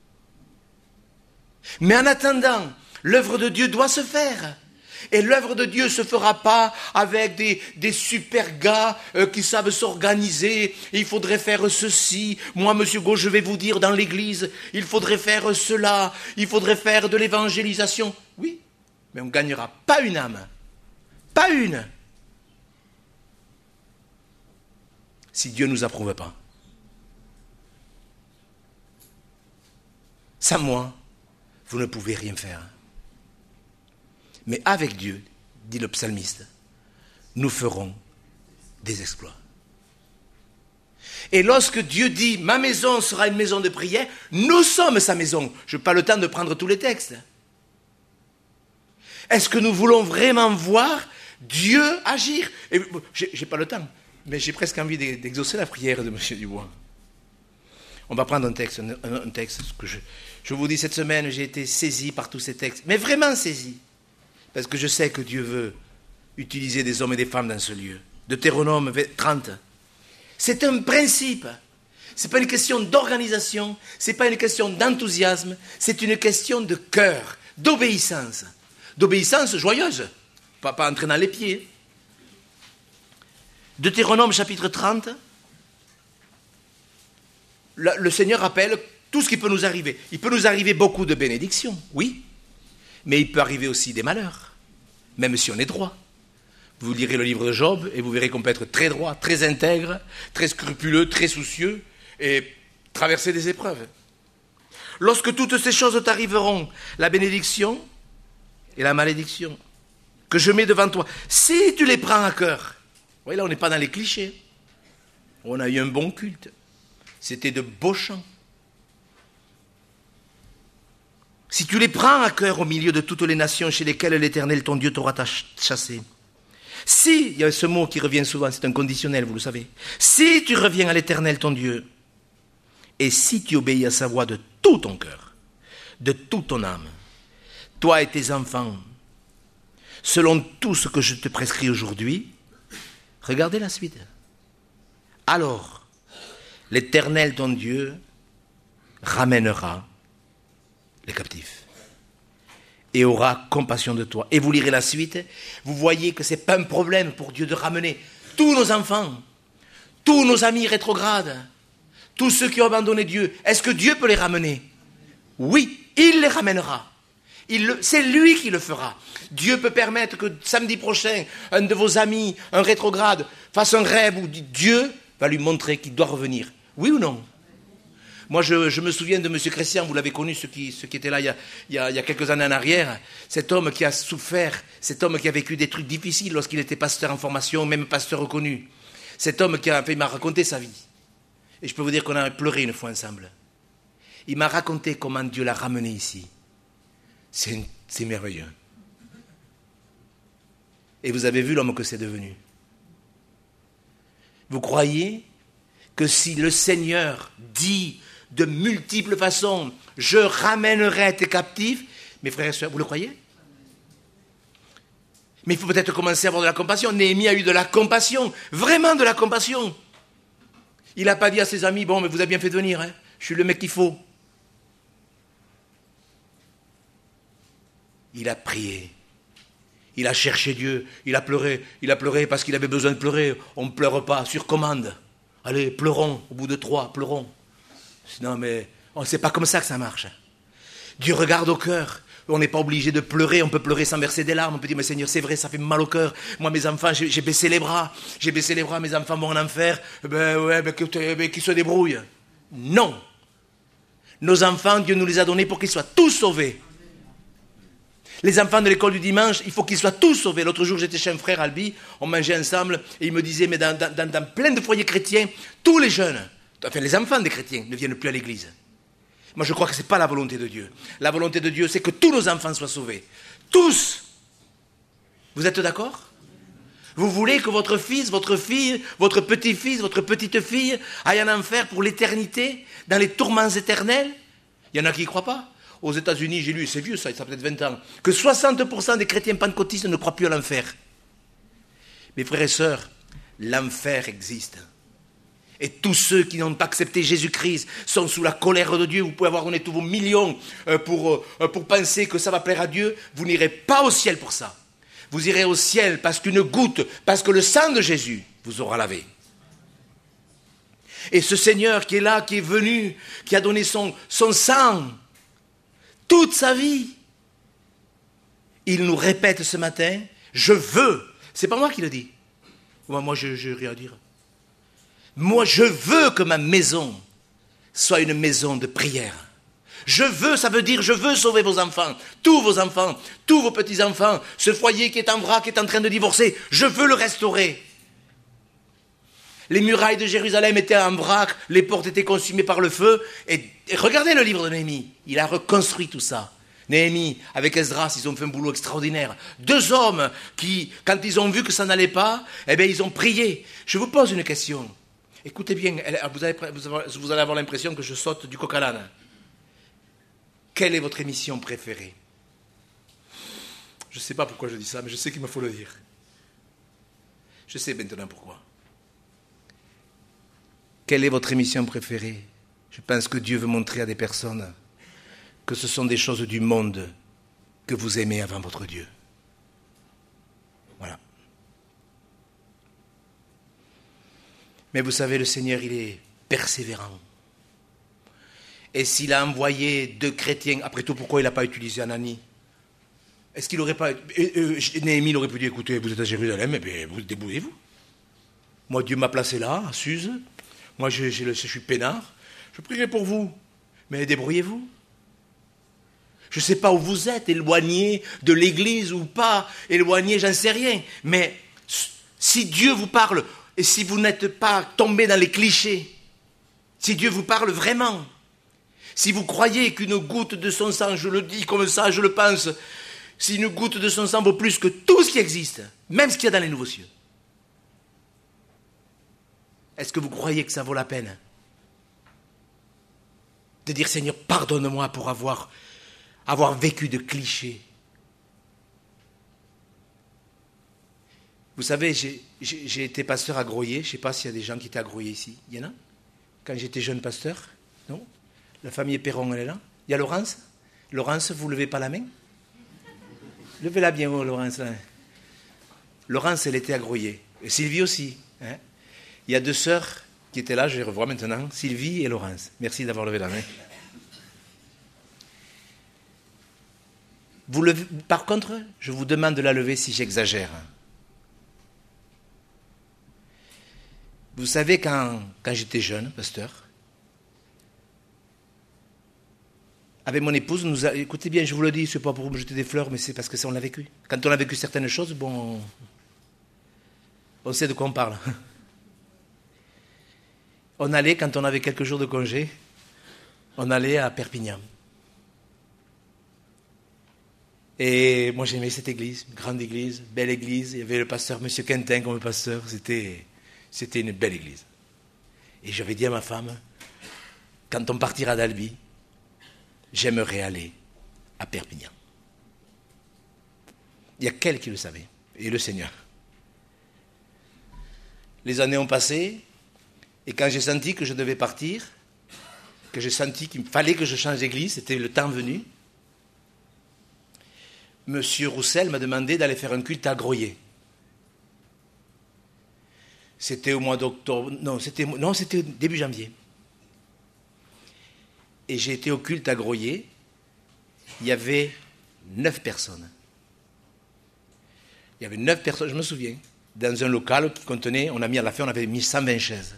[SPEAKER 1] Mais en attendant, l'œuvre de Dieu doit se faire. Et l'œuvre de Dieu ne se fera pas avec des, des super gars euh, qui savent s'organiser. Il faudrait faire ceci. Moi, monsieur Gauche, je vais vous dire dans l'église, il faudrait faire cela. Il faudrait faire de l'évangélisation. Oui, mais on ne gagnera pas une âme. Pas une. Si Dieu ne nous approuve pas. Sans moi, vous ne pouvez rien faire. Mais avec Dieu, dit le psalmiste, nous ferons des exploits. Et lorsque Dieu dit « Ma maison sera une maison de prière », nous sommes sa maison. Je n'ai pas le temps de prendre tous les textes. Est-ce que nous voulons vraiment voir Dieu agir? Et j'ai, j'ai pas le temps, mais j'ai presque envie d'exaucer la prière de M. Dubois. On va prendre un texte, un, un texte que je, je vous dis cette semaine, j'ai été saisi par tous ces textes, mais vraiment saisi. parce que je sais que Dieu veut utiliser des hommes et des femmes dans ce lieu. Deutéronome trente. C'est un principe. Ce n'est pas une question d'organisation, ce n'est pas une question d'enthousiasme, c'est une question de cœur, d'obéissance. D'obéissance joyeuse, pas, pas en traînant les pieds. Deutéronome chapitre trente, le, le Seigneur rappelle tout ce qui peut nous arriver. Il peut nous arriver beaucoup de bénédictions, oui, mais il peut arriver aussi des malheurs, même si on est droit. Vous lirez le livre de Job et vous verrez qu'on peut être très droit, très intègre, très scrupuleux, très soucieux et traverser des épreuves. Lorsque toutes ces choses t'arriveront, la bénédiction et la malédiction que je mets devant toi, si tu les prends à cœur, vous voyez là on n'est pas dans les clichés, on a eu un bon culte, c'était de beaux chants. Si tu les prends à cœur au milieu de toutes les nations chez lesquelles l'Éternel ton Dieu t'aura chassé, si, il y a ce mot qui revient souvent, c'est un conditionnel, vous le savez, si tu reviens à l'Éternel ton Dieu, et si tu obéis à sa voix de tout ton cœur, de toute ton âme, toi et tes enfants, selon tout ce que je te prescris aujourd'hui, regardez la suite. Alors, l'Éternel ton Dieu ramènera les captifs et aura compassion de toi. Et vous lirez la suite, vous voyez que ce n'est pas un problème pour Dieu de ramener tous nos enfants, tous nos amis rétrogrades, tous ceux qui ont abandonné Dieu. Est-ce que Dieu peut les ramener? Oui, il les ramènera. Il le, c'est lui qui le fera. Dieu peut permettre que samedi prochain, un de vos amis, un rétrograde, fasse un rêve où Dieu va lui montrer qu'il doit revenir. Oui ou non? Moi, je, je me souviens de M. Christian, vous l'avez connu, ceux qui, ceux qui étaient là il y, a, il, y a, il y a quelques années en arrière, cet homme qui a souffert, cet homme qui a vécu des trucs difficiles lorsqu'il était pasteur en formation, même pasteur reconnu. Cet homme qui a fait, il m'a raconté sa vie. Et je peux vous dire qu'on a pleuré une fois ensemble. Il m'a raconté comment Dieu l'a ramené ici. C'est, c'est merveilleux. Et vous avez vu l'homme que c'est devenu. Vous croyez que si le Seigneur dit de multiples façons, je ramènerai tes captifs, mes frères et sœurs, vous le croyez? Mais il faut peut-être commencer à avoir de la compassion. Néhémie a eu de la compassion, vraiment de la compassion. Il n'a pas dit à ses amis, bon, mais vous avez bien fait de venir, hein, je suis le mec qu'il faut. Il a prié. Il a cherché Dieu. Il a pleuré. Il a pleuré parce qu'il avait besoin de pleurer. On ne pleure pas sur commande. Allez, pleurons. Au bout de trois, pleurons. Non, mais on sait pas comme ça que ça marche. Dieu regarde au cœur. On n'est pas obligé de pleurer. On peut pleurer sans verser des larmes. On peut dire, mais Seigneur, c'est vrai, ça fait mal au cœur. Moi, mes enfants, j'ai, j'ai baissé les bras. J'ai baissé les bras. Mes enfants vont en enfer. Ben ouais, ben, ben, qu'ils se débrouillent. Non. Nos enfants, Dieu nous les a donnés pour qu'ils soient tous sauvés. Les enfants de l'école du dimanche, il faut qu'ils soient tous sauvés. L'autre jour, j'étais chez un frère Albi, on mangeait ensemble, et il me disait, mais dans, dans, dans plein de foyers chrétiens, tous les jeunes, enfin les enfants des chrétiens, ne viennent plus à l'église. Moi, je crois que ce n'est pas la volonté de Dieu. La volonté de Dieu, c'est que tous nos enfants soient sauvés. Tous. Vous êtes d'accord? Vous voulez que votre fils, votre fille, votre petit-fils, votre petite-fille aille en enfer pour l'éternité, dans les tourments éternels? Il y en a qui n'y croient pas. Aux États-Unis, j'ai lu, c'est vieux ça, ça a peut-être vingt ans, que soixante pour cent des chrétiens pentecôtistes ne croient plus à l'enfer. Mes frères et sœurs, l'enfer existe. Et tous ceux qui n'ont pas accepté Jésus-Christ sont sous la colère de Dieu. Vous pouvez avoir donné tous vos millions pour, pour penser que ça va plaire à Dieu. Vous n'irez pas au ciel pour ça. Vous irez au ciel parce qu'une goutte, parce que le sang de Jésus vous aura lavé. Et ce Seigneur qui est là, qui est venu, qui a donné son, son sang, toute sa vie, il nous répète ce matin, je veux, c'est pas moi qui le dis, moi, moi je n'ai rien à dire, moi je veux que ma maison soit une maison de prière. Je veux, ça veut dire je veux sauver vos enfants, tous vos enfants, tous vos petits-enfants, ce foyer qui est en vrac, qui est en train de divorcer, je veux le restaurer. Les murailles de Jérusalem étaient en vrac, les portes étaient consumées par le feu. Et, et regardez le livre de Néhémie, il a reconstruit tout ça. Néhémie, avec Esdras, ils ont fait un boulot extraordinaire. Deux hommes qui, quand ils ont vu que ça n'allait pas, eh bien, ils ont prié. Je vous pose une question. Écoutez bien, vous allez, vous allez avoir l'impression que je saute du coq à l'âne. Quelle est votre émission préférée? Je ne sais pas pourquoi je dis ça, mais je sais qu'il me faut le dire. Je sais maintenant pourquoi. Quelle est votre émission préférée? Je pense que Dieu veut montrer à des personnes que ce sont des choses du monde que vous aimez avant votre Dieu. Voilà. Mais vous savez, le Seigneur, il est persévérant. Et s'il a envoyé deux chrétiens, après tout, pourquoi il n'a pas utilisé Anani? Est-ce qu'il n'aurait pas... Néhémie aurait pu dire, écoutez, vous êtes à Jérusalem, eh bien, vous débrouillez-vous. Moi, Dieu m'a placé là, à Suse. Moi, je, je, je suis peinard. Je prierai pour vous. Mais débrouillez-vous. Je ne sais pas où vous êtes, éloigné de l'église ou pas, éloigné, j'en sais rien. Mais si Dieu vous parle, et si vous n'êtes pas tombé dans les clichés, si Dieu vous parle vraiment, si vous croyez qu'une goutte de son sang, je le dis comme ça, je le pense, si une goutte de son sang vaut plus que tout ce qui existe, même ce qu'il y a dans les nouveaux cieux, est-ce que vous croyez que ça vaut la peine de dire, Seigneur, pardonne-moi pour avoir, avoir vécu de clichés? Vous savez, j'ai, j'ai, j'ai été pasteur à Groyer. Je ne sais pas s'il y a des gens qui étaient à Groyer ici. Il y en a? Quand j'étais jeune pasteur? Non? La famille Perron, elle est là? Il y a Laurence? Laurence, vous ne levez pas la main? Levez-la bien, oh, Laurence. Là. Laurence, elle était à Groyer. Et Sylvie aussi. Hein? Il y a deux sœurs qui étaient là, je les revois maintenant, Sylvie et Laurence. Merci d'avoir levé la main. Vous levez, par contre, je vous demande de la lever si j'exagère. Vous savez, quand, quand j'étais jeune, pasteur, avec mon épouse, nous a, écoutez bien, je vous le dis, ce n'est pas pour me jeter des fleurs, mais c'est parce que ça, on l'a vécu. Quand on a vécu certaines choses, bon, on sait de quoi on parle. On allait, quand on avait quelques jours de congé, on allait à Perpignan. Et moi, j'aimais cette église, une grande église, belle église. Il y avait le pasteur, M. Quentin, comme pasteur. C'était, c'était une belle église. Et j'avais dit à ma femme, quand on partira d'Albi, j'aimerais aller à Perpignan. Il y a qu'elle qui le savait, et le Seigneur. Les années ont passé, et quand j'ai senti que je devais partir, que j'ai senti qu'il fallait que je change d'église, c'était le temps venu, Monsieur Roussel m'a demandé d'aller faire un culte à Groyer. C'était au mois d'octobre, non, c'était, non, c'était début janvier. Et j'ai été au culte à Groyer, il y avait neuf personnes. Il y avait neuf personnes, je me souviens, dans un local qui contenait, on a mis à la fin, on avait mis cent vingt chaises.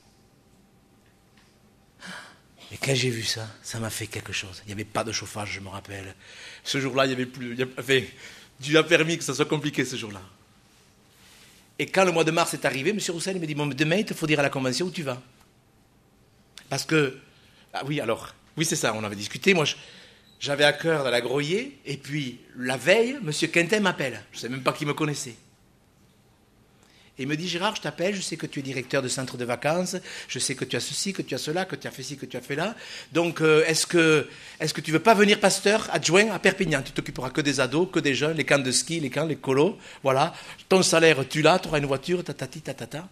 [SPEAKER 1] Et quand j'ai vu ça, ça m'a fait quelque chose. Il n'y avait pas de chauffage, je me rappelle. Ce jour-là, il n'y avait plus... Il y avait, enfin, Dieu a permis que ça soit compliqué ce jour-là. Et quand le mois de mars est arrivé, M. Roussel me dit, bon, demain, il te faut dire à la convention où tu vas. Parce que... Ah oui, alors... Oui, c'est ça, on avait discuté. Moi, je, j'avais à cœur d'aller à Groyer. Et puis, la veille, M. Quentin m'appelle. Je ne sais même pas qui me connaissait. Et il me dit, Gérard, je t'appelle, je sais que tu es directeur de centre de vacances, je sais que tu as ceci, que tu as cela, que tu as fait ci, que tu as fait là. Donc, euh, est-ce que, est-ce que tu veux pas venir pasteur adjoint à Perpignan? Tu t'occuperas que des ados, que des jeunes, les camps de ski, les camps, les colos. Voilà. Ton salaire, tu l'as, tu auras une voiture, tatati, tatata.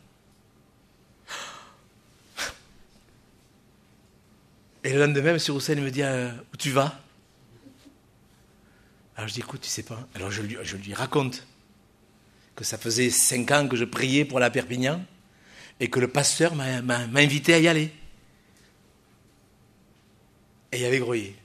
[SPEAKER 1] Et le lendemain, M. Roussel me dit, euh, où tu vas? Alors je dis, écoute, tu sais pas. Alors je lui, je lui raconte que ça faisait cinq ans que je priais pour la Perpignan et que le pasteur m'a, m'a, m'a invité à y aller. Et il y avait Groyer.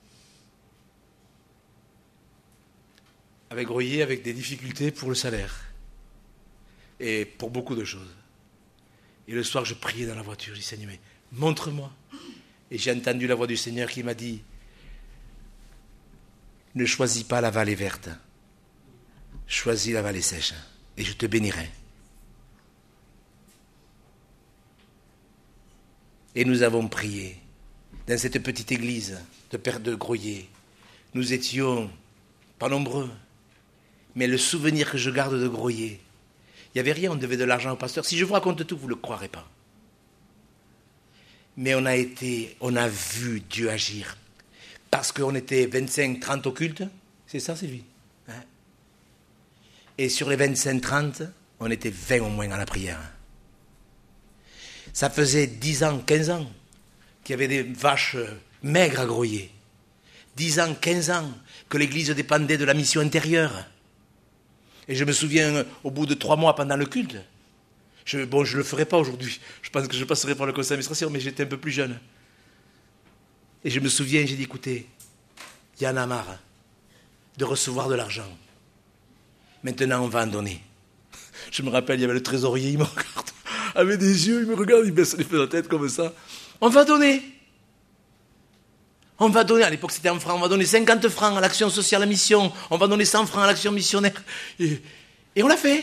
[SPEAKER 1] Avec Groyer, avec des difficultés pour le salaire. Et pour beaucoup de choses. Et le soir, je priais dans la voiture. Je dis, Seigneur, mais montre-moi. Et j'ai entendu la voix du Seigneur qui m'a dit, ne choisis pas la vallée verte. Choisis la vallée sèche et je te bénirai. Et nous avons prié dans cette petite église de Père de Groyer. Nous étions pas nombreux, mais le souvenir que je garde de Groyer, il n'y avait rien, on devait de l'argent au pasteur. Si je vous raconte tout, vous ne le croirez pas. Mais on a été, on a vu Dieu agir. Parce qu'on était vingt-cinq trente au culte, c'est ça Sylvie, hein? Et sur les vingt-cinq trente, on était vingt au moins à la prière. Ça faisait dix ans, quinze ans qu'il y avait des vaches maigres à grouiller. dix ans, quinze ans que l'Église dépendait de la mission intérieure. Et je me souviens, au bout de trois mois pendant le culte, je, bon, je ne le ferai pas aujourd'hui, je pense que je passerai par le conseil d'administration, mais j'étais un peu plus jeune. Et je me souviens, j'ai dit, écoutez, il y en a marre de recevoir de l'argent. Maintenant, on va en donner. Je me rappelle, il y avait le trésorier, il me regarde, avec des yeux, il me regarde, il baisse la tête comme ça. On va donner. On va donner, à l'époque c'était en francs, on va donner cinquante francs à l'action sociale à mission, on va donner cent francs à l'action missionnaire. Et, et on l'a fait.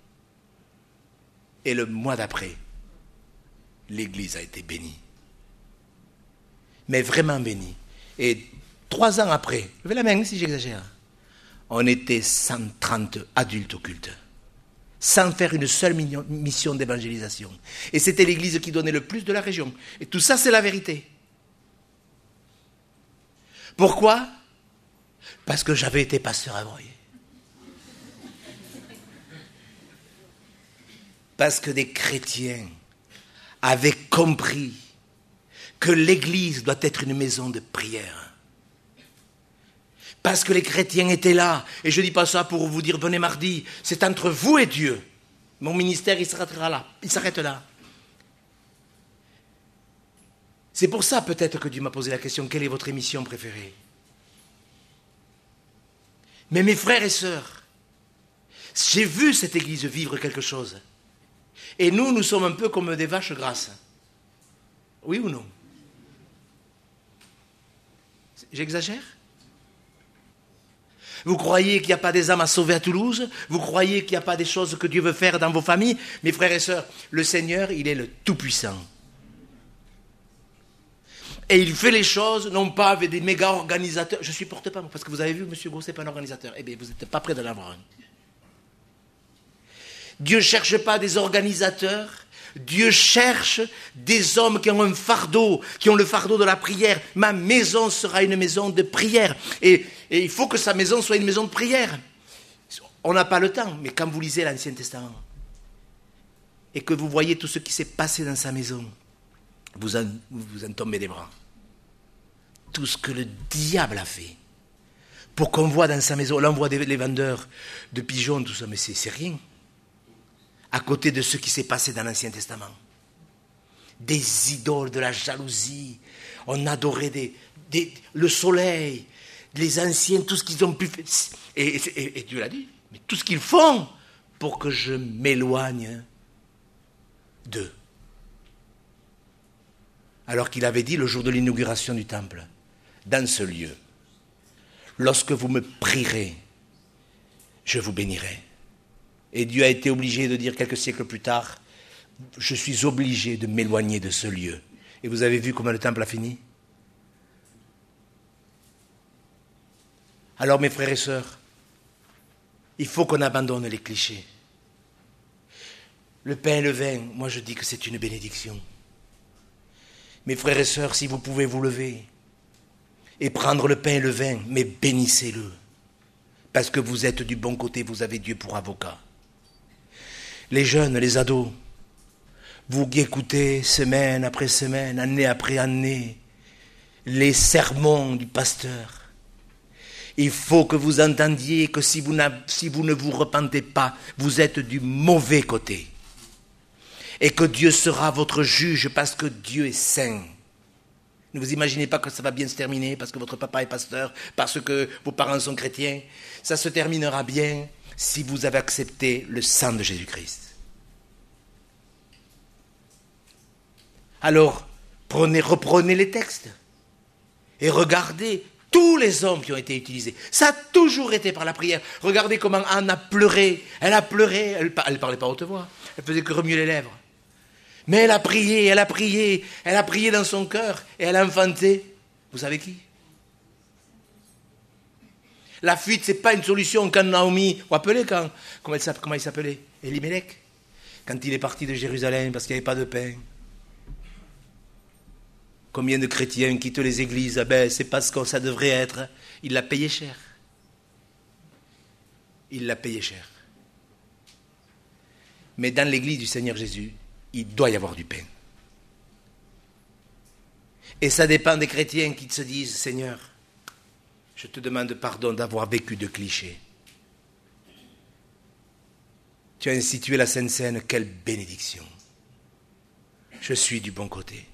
[SPEAKER 1] Et le mois d'après, l'Église a été bénie. Mais vraiment bénie. Et trois ans après, levez la main si j'exagère, on était cent trente adultes au culte, sans faire une seule mission d'évangélisation. Et c'était l'Église qui donnait le plus de la région. Et tout ça, c'est la vérité. Pourquoi ? Parce que j'avais été pasteur à Breuil. Parce que des chrétiens avaient compris que l'Église doit être une maison de prière. Parce que les chrétiens étaient là. Et je ne dis pas ça pour vous dire venez mardi. C'est entre vous et Dieu. Mon ministère, il s'arrêtera là. Il s'arrête là. C'est pour ça peut-être que Dieu m'a posé la question, quelle est votre émission préférée ? Mais mes frères et sœurs, j'ai vu cette Église vivre quelque chose. Et nous, nous sommes un peu comme des vaches grasses. Oui ou non ? J'exagère ? Vous croyez qu'il n'y a pas des âmes à sauver à Toulouse ? Vous croyez qu'il n'y a pas des choses que Dieu veut faire dans vos familles ? Mes frères et sœurs, le Seigneur, il est le Tout-Puissant. Et il fait les choses, non pas avec des méga organisateurs. Je ne supporte pas, parce que vous avez vu, M. Gros, ce n'est pas un organisateur. Eh bien, vous n'êtes pas prêt d'en avoir un. Dieu ne cherche pas des organisateurs. Dieu cherche des hommes qui ont un fardeau, qui ont le fardeau de la prière. Ma maison sera une maison de prière. Et, et il faut que sa maison soit une maison de prière. On n'a pas le temps, mais quand vous lisez l'Ancien Testament, et que vous voyez tout ce qui s'est passé dans sa maison, Vous en, vous en tombez des bras. Tout ce que le diable a fait pour qu'on voit dans sa maison, là on voit des, les vendeurs de pigeons, tout ça, mais c'est, c'est rien à côté de ce qui s'est passé dans l'Ancien Testament. Des idoles, de la jalousie, on adorait des, des, le soleil, les anciens, tout ce qu'ils ont pu faire. Et, et, et Dieu l'a dit, mais tout ce qu'ils font pour que je m'éloigne d'eux. Alors qu'il avait dit le jour de l'inauguration du temple, dans ce lieu, lorsque vous me prierez, je vous bénirai. Et Dieu a été obligé de dire quelques siècles plus tard, je suis obligé de m'éloigner de ce lieu. Et vous avez vu comment le temple a fini ? Alors mes frères et sœurs, il faut qu'on abandonne les clichés. Le pain et le vin, moi je dis que c'est une bénédiction. Mes frères et sœurs, si vous pouvez vous lever et prendre le pain et le vin, mais bénissez-le. Parce que vous êtes du bon côté, vous avez Dieu pour avocat. Les jeunes, les ados, vous écoutez semaine après semaine, année après année, les sermons du pasteur. Il faut que vous entendiez que si vous, si vous ne vous repentez pas, vous êtes du mauvais côté. Et que Dieu sera votre juge parce que Dieu est saint. Ne vous imaginez pas que ça va bien se terminer parce que votre papa est pasteur, parce que vos parents sont chrétiens. Ça se terminera bien si vous avez accepté le sang de Jésus-Christ. Alors, prenez, reprenez les textes et regardez tous les hommes qui ont été utilisés. Ça a toujours été par la prière. Regardez comment Anne a pleuré. Elle a pleuré. Elle ne parlait pas à haute voix. Elle faisait que remuer les lèvres. Mais elle a prié, elle a prié, elle a prié dans son cœur et elle a enfanté. Vous savez qui ? La fuite, ce n'est pas une solution. Quand Naomi, vous vous rappelez quand, comment, elle, comment il s'appelait ? Elimelech. Quand il est parti de Jérusalem parce qu'il n'y avait pas de pain. Combien de chrétiens quittent les églises ? Ah ben, c'est pas ce que ça devrait être. Il l'a payé cher. Il l'a payé cher. Mais dans l'église du Seigneur Jésus, il doit y avoir du pain. Et ça dépend des chrétiens qui se disent, Seigneur, je te demande pardon d'avoir vécu de clichés. Tu as institué la Sainte Seine, quelle bénédiction. Je suis du bon côté.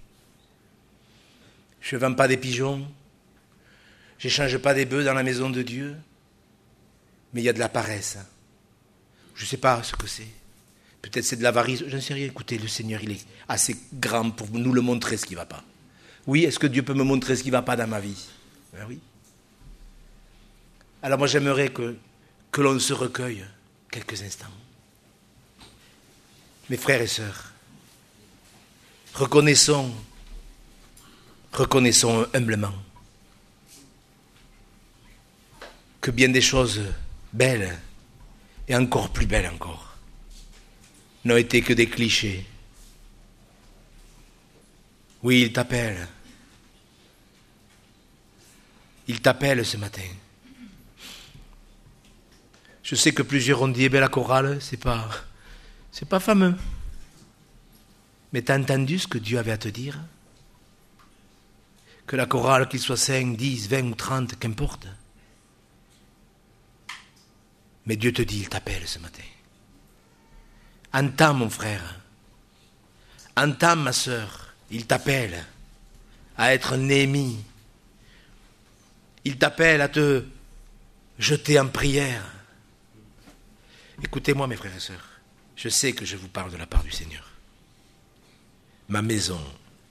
[SPEAKER 1] Je ne vends pas des pigeons. Je n'échange pas des bœufs dans la maison de Dieu. Mais il y a de la paresse. Je ne sais pas ce que c'est. Peut-être c'est de l'avarice. Je ne sais rien. Écoutez, le Seigneur, il est assez grand pour nous le montrer ce qui ne va pas. Oui, est-ce que Dieu peut me montrer ce qui ne va pas dans ma vie? Ben oui. Alors moi, j'aimerais que, que l'on se recueille quelques instants. Mes frères et sœurs, reconnaissons, reconnaissons humblement que bien des choses belles et encore plus belles encore n'ont été que des clichés. Oui, il t'appelle. Il t'appelle ce matin. Je sais que plusieurs ont dit, eh bien la chorale, c'est pas, c'est pas fameux. Mais t'as entendu ce que Dieu avait à te dire? Que la chorale, qu'il soit cinq, dix, vingt ou trente, qu'importe. Mais Dieu te dit, il t'appelle ce matin. Entends mon frère. Entends ma sœur. Il t'appelle à être Néhémie. Il t'appelle à te jeter en prière. Écoutez-moi mes frères et sœurs. Je sais que je vous parle de la part du Seigneur. Ma maison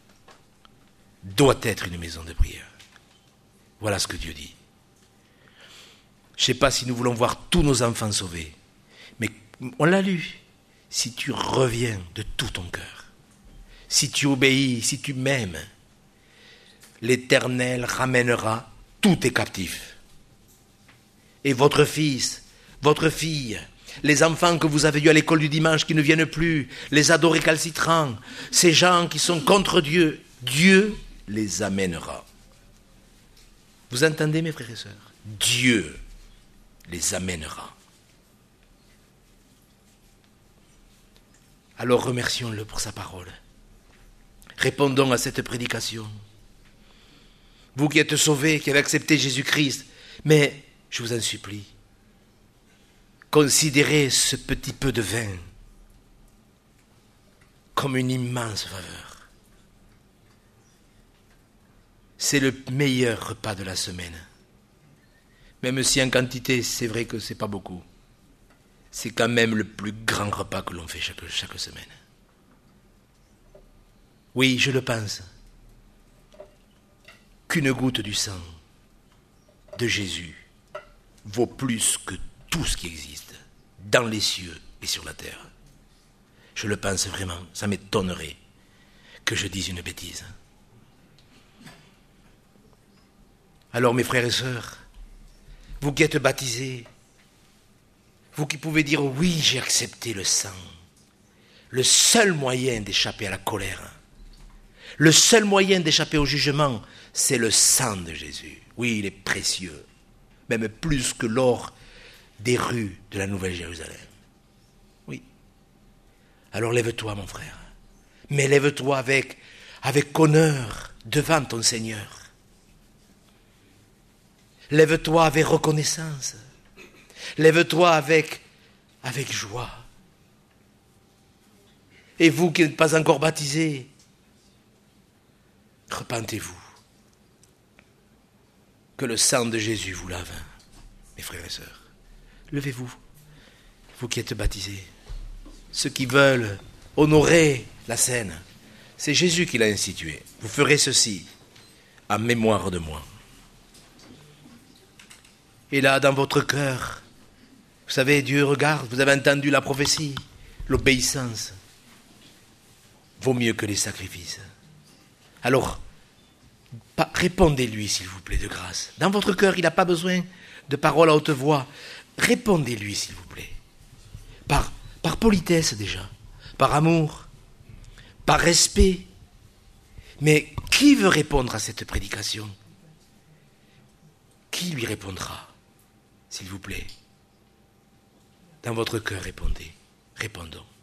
[SPEAKER 1] doit être une maison de prière. Voilà ce que Dieu dit. Je ne sais pas si nous voulons voir tous nos enfants sauvés, mais on l'a lu. Si tu reviens de tout ton cœur, si tu obéis, si tu m'aimes, l'Éternel ramènera tous tes captifs. Et votre fils, votre fille, les enfants que vous avez eus à l'école du dimanche qui ne viennent plus, les ados récalcitrants, ces gens qui sont contre Dieu, Dieu les amènera. Vous entendez mes frères et sœurs? Dieu les amènera. Alors remercions-le pour sa parole. Répondons à cette prédication. Vous qui êtes sauvés, qui avez accepté Jésus-Christ, mais je vous en supplie, considérez ce petit peu de vin comme une immense faveur. C'est le meilleur repas de la semaine. Même si en quantité, c'est vrai que ce n'est pas beaucoup. C'est quand même le plus grand repas que l'on fait chaque, chaque semaine. Oui, je le pense. Qu'une goutte du sang de Jésus vaut plus que tout ce qui existe dans les cieux et sur la terre. Je le pense vraiment. Ça m'étonnerait que je dise une bêtise. Alors mes frères et sœurs, vous qui êtes baptisés, vous qui pouvez dire oui, j'ai accepté le sang, le seul moyen d'échapper à la colère, le seul moyen d'échapper au jugement, c'est le sang de Jésus. Oui, il est précieux, même plus que l'or des rues de la Nouvelle Jérusalem. Oui. Alors lève-toi mon frère, mais lève-toi avec, avec honneur devant ton Seigneur. Lève-toi avec reconnaissance. Lève-toi avec, avec joie. Et vous qui n'êtes pas encore baptisés, repentez-vous. Que le sang de Jésus vous lave, mes frères et sœurs. Levez-vous, vous qui êtes baptisés. Ceux qui veulent honorer la scène, c'est Jésus qui l'a institué. Vous ferez ceci en mémoire de moi. Et là, dans votre cœur, vous savez, Dieu regarde, vous avez entendu la prophétie, l'obéissance vaut mieux que les sacrifices. Alors, répondez-lui, s'il vous plaît, de grâce. Dans votre cœur, il n'a pas besoin de paroles à haute voix. Répondez-lui, s'il vous plaît. Par, par politesse déjà, par amour, par respect. Mais qui veut répondre à cette prédication? Qui lui répondra? S'il vous plaît, dans votre cœur, répondez. Répondons.